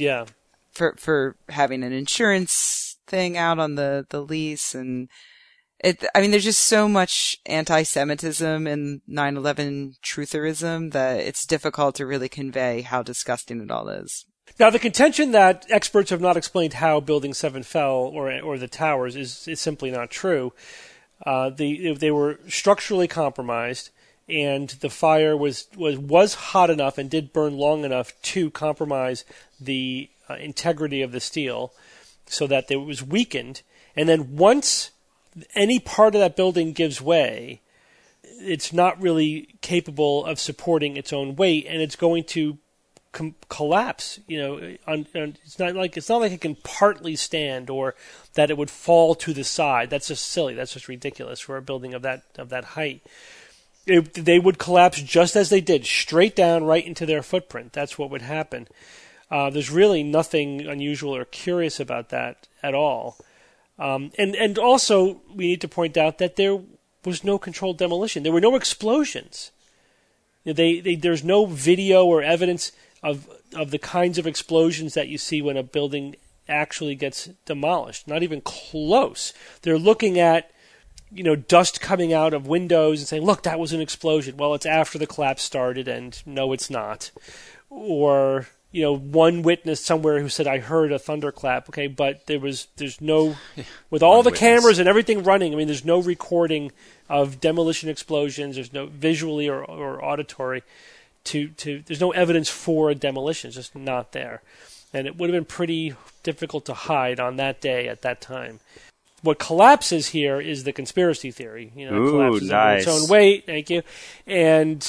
for having an insurance thing out on the lease, and there's just so much anti-Semitism and 9/11 trutherism that it's difficult to really convey how disgusting it all is. Now, the contention that experts have not explained how Building 7 fell or the towers is simply not true. They were structurally compromised, and the fire was hot enough and did burn long enough to compromise the integrity of the steel so that it was weakened. And then once any part of that building gives way, it's not really capable of supporting its own weight, and it's going to collapse. It's not like it can partly stand or that it would fall to the side. That's just silly. That's just ridiculous for a building of that height. They would collapse just as they did, straight down right into their footprint. That's what would happen. There's really nothing unusual or curious about that at all. And also, we need to point out that there was no controlled demolition. There were no explosions. There's no video or evidence of the kinds of explosions that you see when a building actually gets demolished. Not even close. They're looking at dust coming out of windows and saying, look, that was an explosion. Well, it's after the collapse started, and no, it's not. Or one witness somewhere who said, I heard a thunderclap. Okay, but there's no, with all the cameras and everything running, there's no recording of demolition explosions. There's no visually or auditory there's no evidence for a demolition. It's just not there. And it would have been pretty difficult to hide on that day at that time. What collapses here is the conspiracy theory. It collapses nice. under its own weight. Thank you. And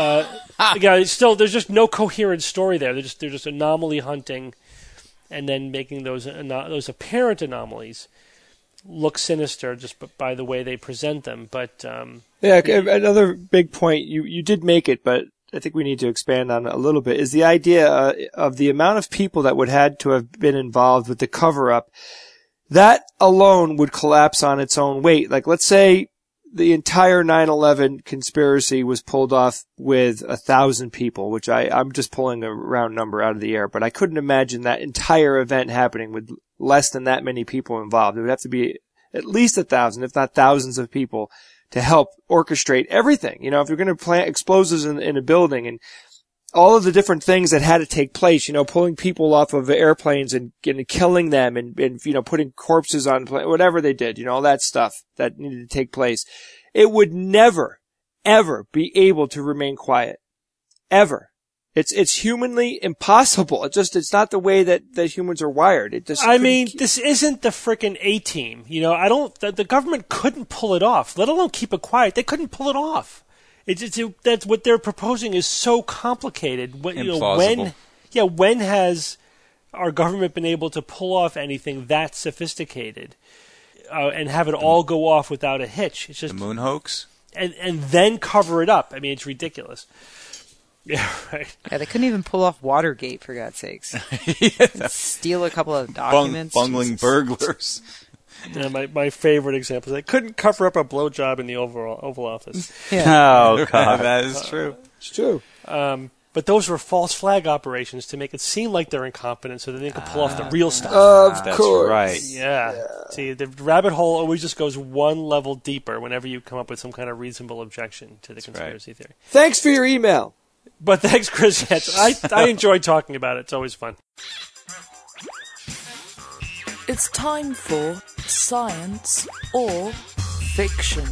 still, there's just no coherent story there. They're just anomaly hunting, and then making those apparent anomalies look sinister just by the way they present them. But another big point you did make it, but I think we need to expand on it a little bit, is the idea of the amount of people that would had to have been involved with the cover-up. That alone would collapse on its own weight. Like, let's say the entire 9/11 conspiracy was pulled off with 1,000 people, which I'm just pulling a round number out of the air, but I couldn't imagine that entire event happening with less than that many people involved. It would have to be at least 1,000, if not thousands of people to help orchestrate everything. You know, if you're going to plant explosives in a building and all of the different things that had to take place, you know, pulling people off of airplanes and killing them and, you know, putting corpses on whatever they did, you know, all that stuff that needed to take place. It would never, ever be able to remain quiet. Ever. It's humanly impossible. It's not the way that humans are wired. This isn't the frickin' A-Team. You know, the government couldn't pull it off, let alone keep it quiet. They couldn't pull it off. That's what they're proposing is so complicated. Implausible. When has our government been able to pull off anything that sophisticated and have it all go off without a hitch? It's just the moon hoax, and then cover it up. I mean, it's ridiculous. Yeah, right. Yeah, they couldn't even pull off Watergate, for God's sakes. Steal a couple of documents. Bungling burglars. Yeah, my favorite example is they couldn't cover up a blowjob in the Oval Office. Yeah. Oh, God. That is true. It's true. But those were false flag operations to make it seem like they're incompetent so that they could pull off the real stuff. Of course. Right. Yeah. See, the rabbit hole always just goes one level deeper whenever you come up with some kind of reasonable objection to the conspiracy theory. Thanks for your email. But thanks, Chris. I enjoy talking about it. It's always fun. It's time for Science or Fiction.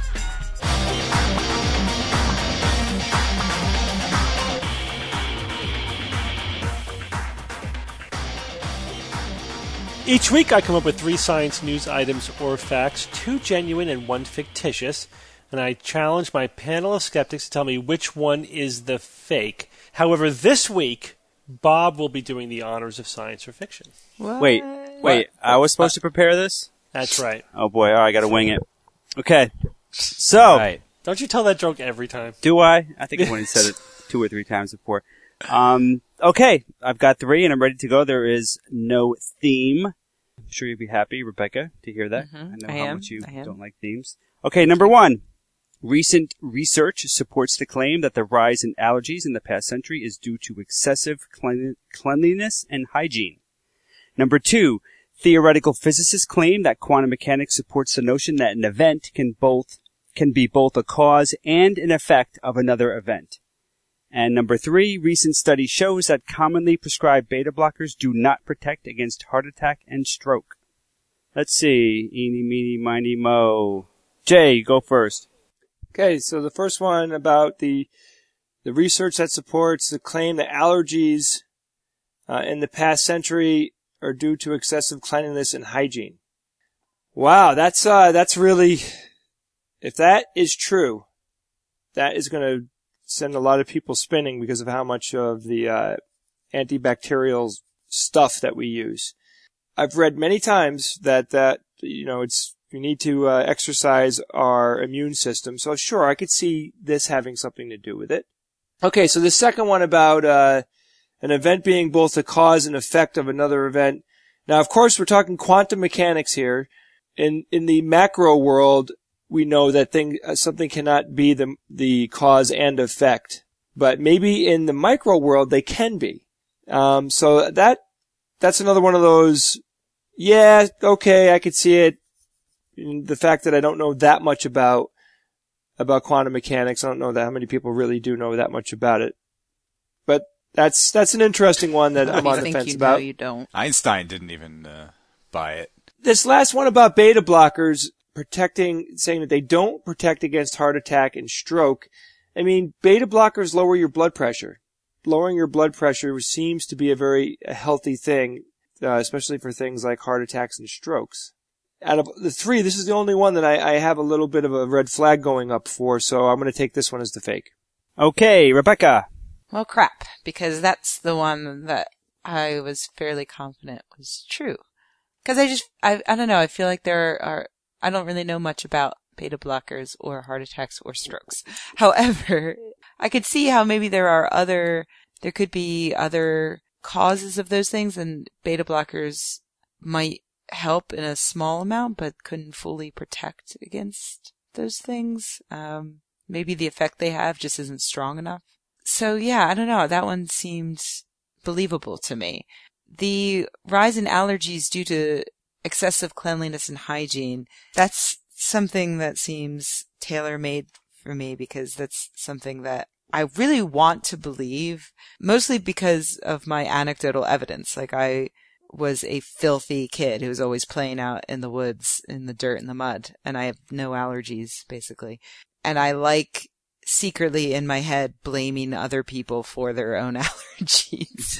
Each week I come up with 3 science news items or facts, 2 genuine and 1 fictitious, and I challenge my panel of skeptics to tell me which one is the fake. However, this week, Bob will be doing the honors of science or fiction. What? Wait, I was supposed to prepare this? That's right. Oh boy, all right, I gotta wing it. Okay, so, Right. Don't you tell that joke every time? do I? I think I've only said it 2 or 3 times before. Okay, I've got 3 and I'm ready to go. There is no theme. I'm sure you'll be happy, Rebecca, to hear that. Mm-hmm. I know how much you don't like themes. Okay, number 1. Recent research supports the claim that the rise in allergies in the past century is due to excessive cleanliness and hygiene. Number 2, theoretical physicists claim that quantum mechanics supports the notion that an event can be both a cause and an effect of another event. And number 3, recent study shows that commonly prescribed beta blockers do not protect against heart attack and stroke. Let's see. Eeny, meeny, miny, mo. Jay, go first. Okay, so the first one about the research that supports the claim that allergies in the past century are due to excessive cleanliness and hygiene. Wow, that's really, if that is true, that is going to send a lot of people spinning because of how much of the antibacterial stuff that we use. I've read many times that we need to exercise our immune system. So sure, I could see this having something to do with it. Okay, so the second one about an event being both a cause and effect of another event. Now, of course, we're talking quantum mechanics here. In the macro world, we know that something cannot be the cause and effect. But maybe in the micro world, they can be. So that's another one of those, yeah, okay, I could see it. The fact that I don't know that much about quantum mechanics, I don't know how many people really do know that much about it. But that's an interesting one that I'm on the fence about. I think you don't. Einstein didn't even buy it. This last one about beta blockers saying that they don't protect against heart attack and stroke. I mean, beta blockers lower your blood pressure. Lowering your blood pressure seems to be a very healthy thing, especially for things like heart attacks and strokes. Out of the 3, this is the only one that I have a little bit of a red flag going up for, so I'm going to take this one as the fake. Okay, Rebecca. Well, crap, because that's the one that I was fairly confident was true. Because I don't know, I feel like I don't really know much about beta blockers or heart attacks or strokes. However, I could see how maybe there could be other causes of those things, and beta blockers might help in a small amount, but couldn't fully protect against those things. Maybe the effect they have just isn't strong enough. So yeah, I don't know. That one seemed believable to me. The rise in allergies due to excessive cleanliness and hygiene, that's something that seems tailor-made for me, because that's something that I really want to believe, mostly because of my anecdotal evidence. Like, I was a filthy kid who was always playing out in the woods, in the dirt and the mud, and I have no allergies, basically. And I like secretly in my head blaming other people for their own allergies.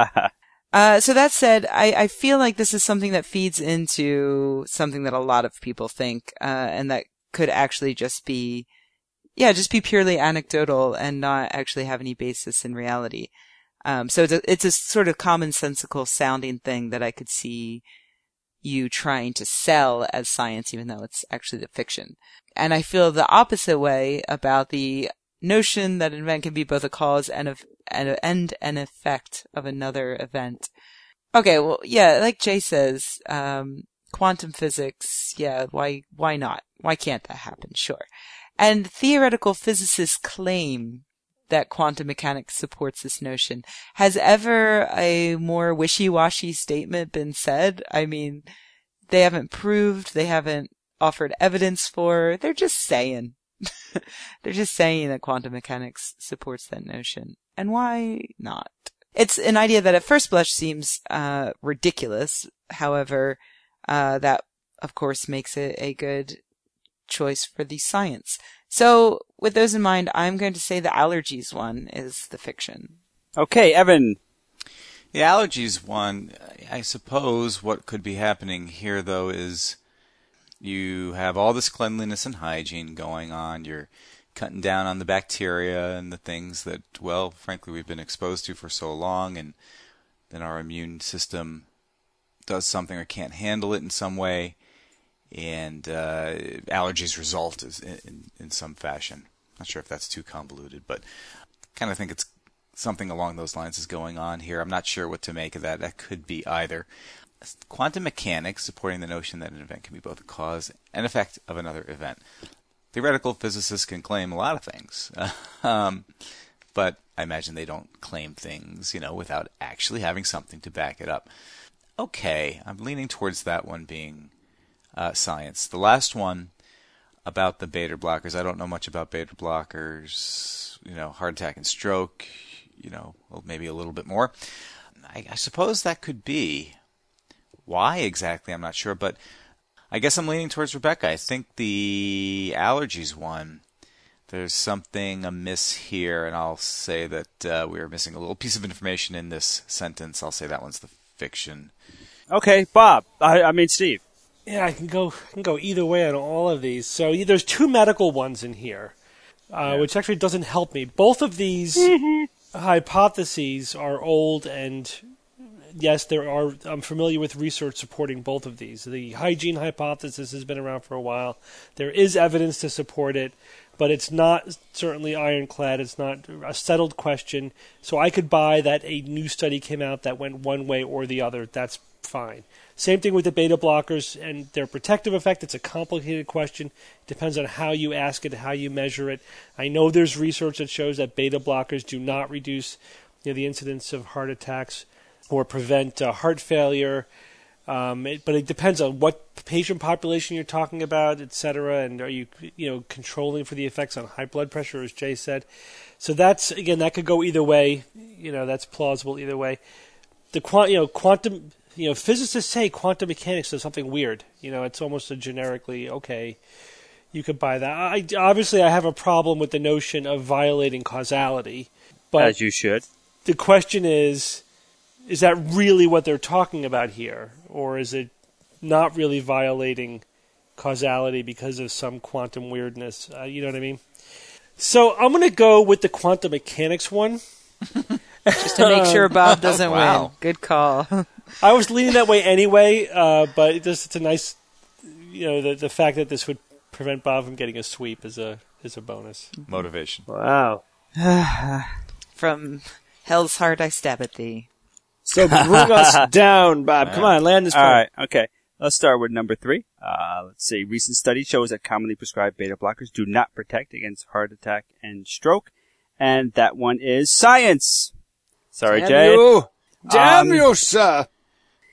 So that said, I feel like this is something that feeds into something that a lot of people think, and that could actually just be purely anecdotal and not actually have any basis in reality. So it's a sort of commonsensical sounding thing that I could see you trying to sell as science, even though it's actually the fiction. And I feel the opposite way about the notion that an event can be both a cause and an effect of another event. Okay, well, yeah, like Jay says, quantum physics, yeah, why not? Why can't that happen? Sure. And theoretical physicists claim that quantum mechanics supports this notion. Has ever a more wishy-washy statement been said? I mean, they haven't proved, they haven't offered evidence for, they're just saying. They're just saying that quantum mechanics supports that notion. And why not? It's an idea that at first blush seems ridiculous. However, that, of course, makes it a good choice for the science. So, with those in mind, I'm going to say the allergies one is the fiction. Okay, Evan. The allergies one, I suppose what could be happening here, though, is you have all this cleanliness and hygiene going on. You're cutting down on the bacteria and the things that, well, frankly, we've been exposed to for so long, and then our immune system does something or can't handle it in some way, and allergies result in some fashion. Not sure if that's too convoluted, but kind of think it's something along those lines is going on here. I'm not sure what to make of that. That could be either. Quantum mechanics supporting the notion that an event can be both a cause and effect of another event. Theoretical physicists can claim a lot of things, but I imagine they don't claim things, without actually having something to back it up. Okay, I'm leaning towards that one being science. The last one about the beta blockers, I don't know much about beta blockers, heart attack and stroke, well, maybe a little bit more. I suppose that could be. Why exactly, I'm not sure, but I guess I'm leaning towards Rebecca. I think the allergies one, there's something amiss here, and I'll say that we are missing a little piece of information in this sentence. I'll say that one's the fiction. Okay, Bob. I mean Steve. Yeah, I can go either way on all of these. So there's two medical ones in here, which actually doesn't help me. Both of these hypotheses are old, and yes, I'm familiar with research supporting both of these. The hygiene hypothesis has been around for a while. There is evidence to support it, but it's not certainly ironclad. It's not a settled question. So I could buy that a new study came out that went one way or the other. That's fine. Same thing with the beta blockers and their protective effect. It's a complicated question. It depends on how you ask it, how you measure it. I know there's research that shows that beta blockers do not reduce the incidence of heart attacks or prevent heart failure. But it depends on what patient population you're talking about, et cetera, and are you controlling for the effects on high blood pressure, as Jay said. So that's, again, that could go either way. That's plausible either way. The quantum, physicists say quantum mechanics is something weird. It's almost a generically, okay, you could buy that. Obviously, I have a problem with the notion of violating causality. But as you should. The question is that really what they're talking about here? Or is it not really violating causality because of some quantum weirdness? You know what I mean? So I'm going to go with the quantum mechanics one. Just to make sure Bob doesn't win. Good call. I was leaning that way anyway, but it's a nice, the fact that this would prevent Bob from getting a sweep is a bonus. Motivation. Wow. From hell's heart I stab at thee. So bring us down, Bob. Come on, land this point. All right, okay. Let's start with number 3. Let's see. Recent study shows that commonly prescribed beta blockers do not protect against heart attack and stroke. And that one is science. Sorry, Damn Jay. You. Damn you, sir.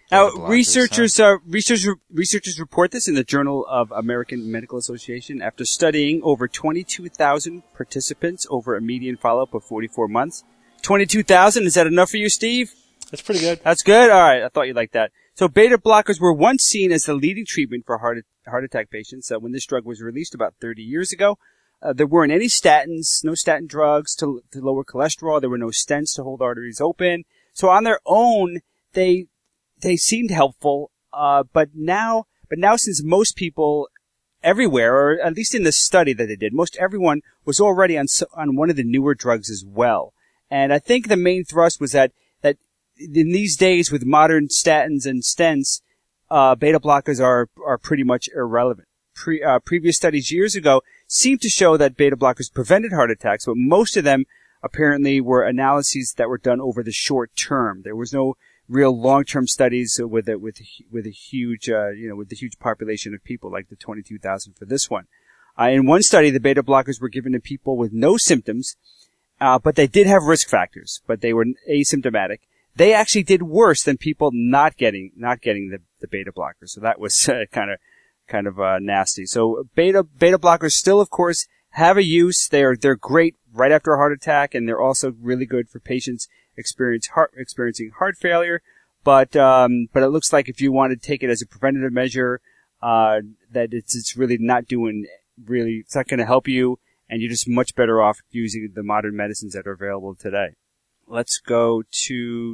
Now, blockers, researchers report this in the Journal of American Medical Association after studying over 22,000 participants over a median follow-up of 44 months. 22,000, is that enough for you, Steve? That's pretty good. That's good? All right, I thought you'd like that. So beta blockers were once seen as the leading treatment for heart attack patients. When this drug was released about 30 years ago, there weren't any statins, no statin drugs to lower cholesterol. There were no stents to hold arteries open. So on their own, they seemed helpful. But now since most people everywhere, or at least in the study that they did, most everyone was already on one of the newer drugs as well. And I think the main thrust was that in these days with modern statins and stents, beta blockers are pretty much irrelevant. Previous studies years ago seemed to show that beta blockers prevented heart attacks, but most of them apparently were analyses that were done over the short term. There was no real long-term studies with a huge population of people like the 22,000 for this one. In one study, the beta blockers were given to people with no symptoms, but they did have risk factors, but they were asymptomatic. They actually did worse than people not getting the beta blocker. So that was kind of nasty. So beta blockers still, of course, have a use. They're great right after a heart attack, and they're also really good for patients experiencing heart failure. But it looks like if you want to take it as a preventative measure, that it's really not it's not going to help you, and you're just much better off using the modern medicines that are available today. Let's go to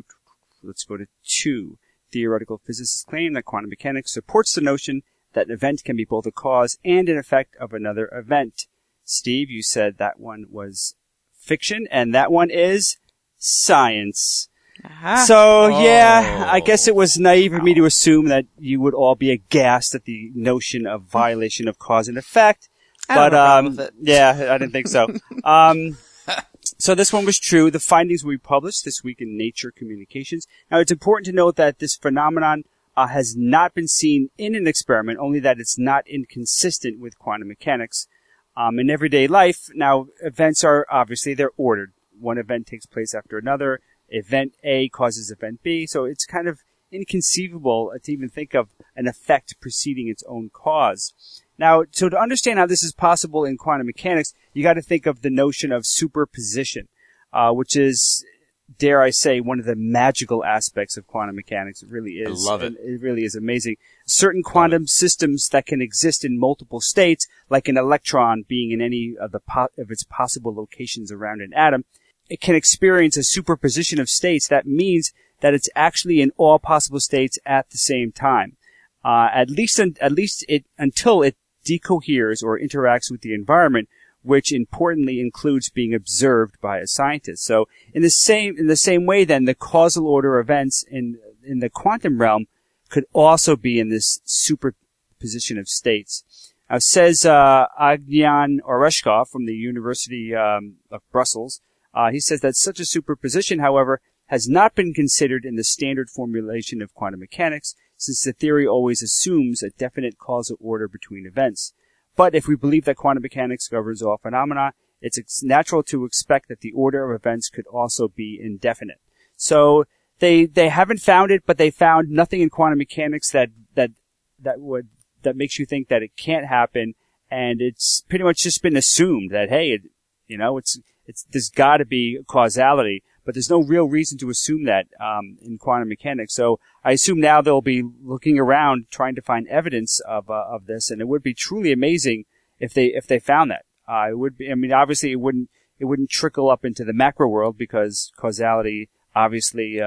2. Theoretical physicists claim that quantum mechanics supports the notion that an event can be both a cause and an effect of another event. Steve, you said that one was fiction, and that one is science. Uh-huh. So, yeah, I guess it was naive of me to assume that you would all be aghast at the notion of violation of cause and effect. But, yeah, I didn't think so. So this one was true. The findings will be published this week in Nature Communications. Now, it's important to note that this phenomenon has not been seen in an experiment, only that it's not inconsistent with quantum mechanics. In everyday life, now, events are obviously, they're ordered. One event takes place after another. Event A causes event B. So it's kind of inconceivable to even think of an effect preceding its own cause. Now, so to understand how this is possible in quantum mechanics, you got to think of the notion of superposition, which is, dare I say, one of the magical aspects of quantum mechanics. It really is. I love it. It really is amazing. Certain quantum systems that can exist in multiple states, like an electron being in any of its possible locations around an atom, it can experience a superposition of states. That means that it's actually in all possible states at the same time. At least until it decoheres or interacts with the environment, which importantly includes being observed by a scientist. So in the same way then, the causal order events in the quantum realm could also be in this superposition of states. Now, says Agnian Oreshkov from the University of Brussels, he says that such a superposition, however, has not been considered in the standard formulation of quantum mechanics, since the theory always assumes a definite causal order between events. But if we believe that quantum mechanics governs all phenomena, it's natural to expect that the order of events could also be indefinite. So they haven't found it, but they found nothing in quantum mechanics that makes you think that it can't happen, and it's pretty much just been assumed that, hey, there's got to be causality, but there's no real reason to assume that in quantum mechanics. So I assume now they'll be looking around trying to find evidence of this, and it would be truly amazing if they found that. It would be. I mean, obviously it wouldn't trickle up into the macro world because causality obviously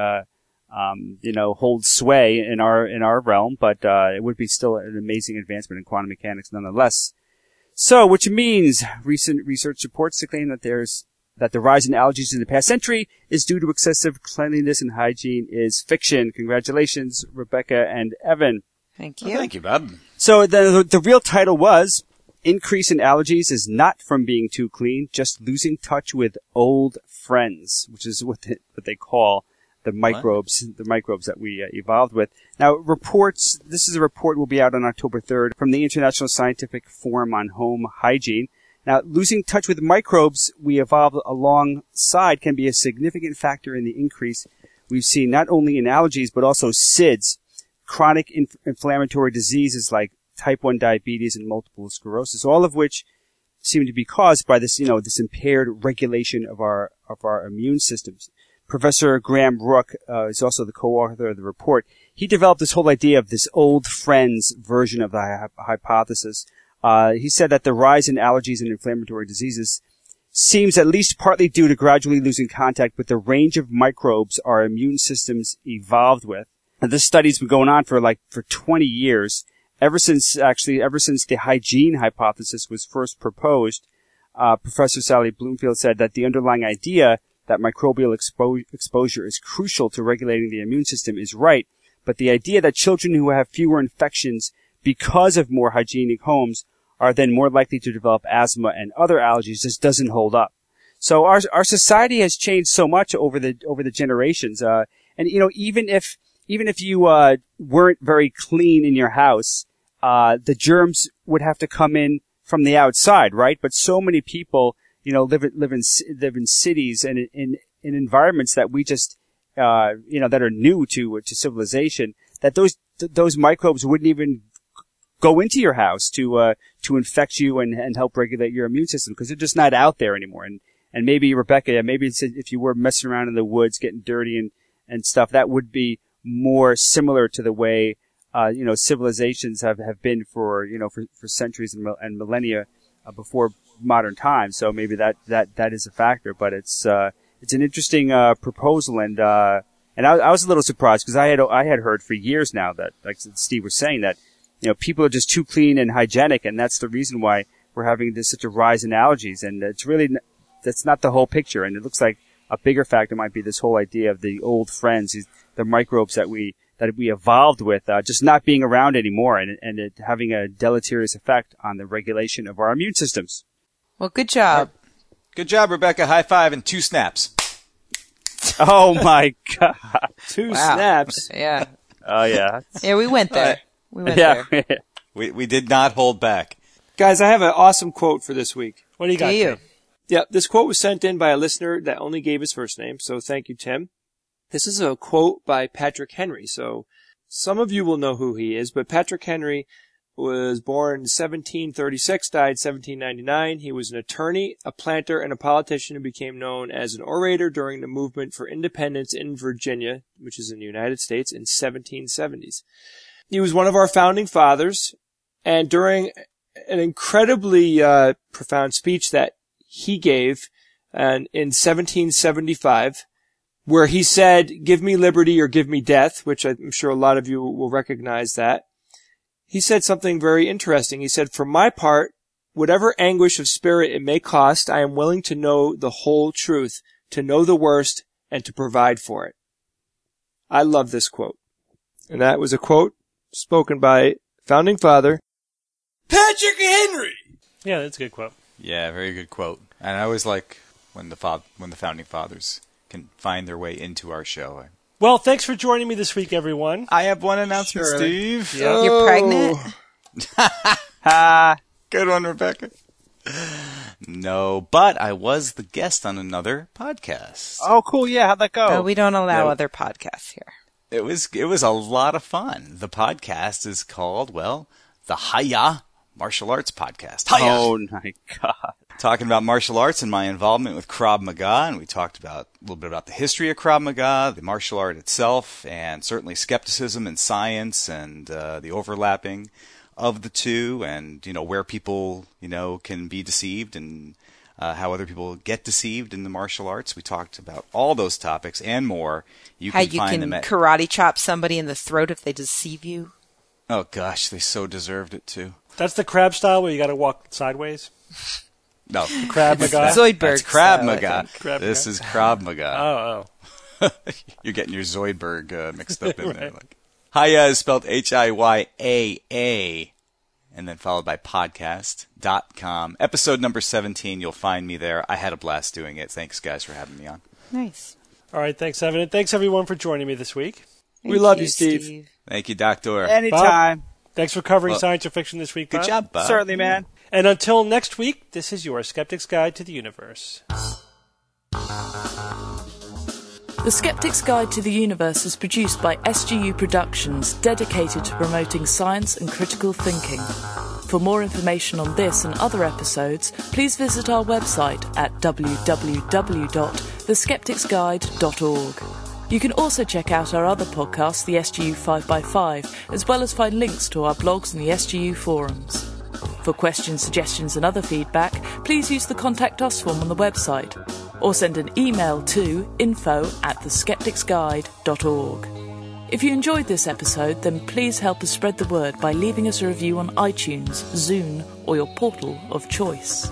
holds sway in our realm, but it would be still an amazing advancement in quantum mechanics nonetheless. So, which means recent research supports the claim that the rise in allergies in the past century is due to excessive cleanliness and hygiene is fiction. Congratulations, Rebecca and Evan. Thank you. Well, thank you, Bob. So the real title was Increase in Allergies is Not from Being Too Clean, Just Losing Touch with Old Friends, which is what they call the microbes that we evolved with. Now, this is a report will be out on October 3rd from the International Scientific Forum on Home Hygiene. Now, losing touch with microbes we evolved alongside can be a significant factor in the increase we've seen not only in allergies but also SIDS. chronic inflammatory diseases like type 1 diabetes and multiple sclerosis, all of which seem to be caused by this, this impaired regulation of our immune systems. Professor Graham Rook is also the co-author of the report. He developed this whole idea of this old friends version of the hypothesis. He said that the rise in allergies and inflammatory diseases seems at least partly due to gradually losing contact with the range of microbes our immune systems evolved with. And this study's been going on for 20 years, ever since the hygiene hypothesis was first proposed. Professor Sally Bloomfield said that the underlying idea that microbial exposure is crucial to regulating the immune system is right, but the idea that children who have fewer infections because of more hygienic homes are then more likely to develop asthma and other allergies just doesn't hold up. So our society has changed so much over the generations, and even if you weren't very clean in your house, the germs would have to come in from the outside, right? But so many people, live in cities and in environments that we just, that are new to civilization, that those microbes wouldn't even go into your house to infect you and help regulate your immune system, because they're just not out there anymore. And maybe, Rebecca, if you were messing around in the woods, getting dirty and stuff, that would be more similar to the way, civilizations have been for centuries and millennia, before modern times. So maybe that is a factor, but it's an interesting, proposal. And I was a little surprised because I had heard for years now that, like Steve was saying, that, people are just too clean and hygienic, and that's the reason why we're having such a rise in allergies. And that's not the whole picture. And it looks like a bigger factor might be this whole idea of the old friends, the microbes that we evolved with, just not being around anymore, and it having a deleterious effect on the regulation of our immune systems. Well, good job. Good job, Rebecca. High five and 2 snaps. Oh my God. 2 snaps. Yeah. Oh yeah. Yeah, we went there. We went there. We did not hold back. Guys, I have an awesome quote for this week. What do you got, Tim? Yeah, this quote was sent in by a listener that only gave his first name, so thank you, Tim. This is a quote by Patrick Henry. So some of you will know who he is, but Patrick Henry was born in 1736, died 1799. He was an attorney, a planter, and a politician who became known as an orator during the movement for independence in Virginia, which is in the United States, in 1770s. He was one of our founding fathers, and during an incredibly profound speech that he gave in 1775, where he said, "Give me liberty or give me death," which I'm sure a lot of you will recognize that. He said something very interesting. He said, "For my part, whatever anguish of spirit it may cost, I am willing to know the whole truth, to know the worst, and to provide for it." I love this quote. And that was a quote spoken by founding father Patrick Henry. Yeah, that's a good quote. Yeah, very good quote. And I always like when the founding fathers can find their way into our show. Well, thanks for joining me this week, everyone. I have one announcement, Steve. Yeah. You're pregnant? Good one, Rebecca. No, but I was the guest on another podcast. Oh, cool. Yeah, how'd that go? No, we don't allow other podcasts here. It was a lot of fun. The podcast is called, the Haya Martial Arts Podcast. Haya! Oh, my God. Talking about martial arts and my involvement with Krav Maga, and we talked a little bit about the history of Krav Maga, the martial art itself, and certainly skepticism and science, and the overlapping of the two, and where people can be deceived, and how other people get deceived in the martial arts. We talked about all those topics and more. How you can karate chop somebody in the throat if they deceive you. Oh gosh, they so deserved it too. That's the crab style where you got to walk sideways. No, Krav Maga. Zoidberg. That's Krav style, Maga. This is Krav Maga. Oh. You're getting your Zoidberg mixed up in there. Haya is spelled Hiyaa, and then followed by podcast.com. Episode number 17. You'll find me there. I had a blast doing it. Thanks, guys, for having me on. Nice. All right, thanks, Evan. And thanks, everyone, for joining me this week. We love you, Steve. Thank you, Doctor. Anytime. Bob, thanks for covering science or fiction this week, Bob. Good job, Bob. Certainly, man. And until next week, this is your Skeptic's Guide to the Universe. The The Skeptic's Guide to the Universe is produced by SGU Productions, dedicated to promoting science and critical thinking. For more information on this and other episodes, please visit our website at www.theskepticsguide.org. You can also check out our other podcast, the SGU 5x5, as well as find links to our blogs and the SGU forums. For questions, suggestions and other feedback, please use the Contact Us form on the website, or send an email to info@theskepticsguide.org. If you enjoyed this episode, then please help us spread the word by leaving us a review on iTunes, Zune, or your portal of choice.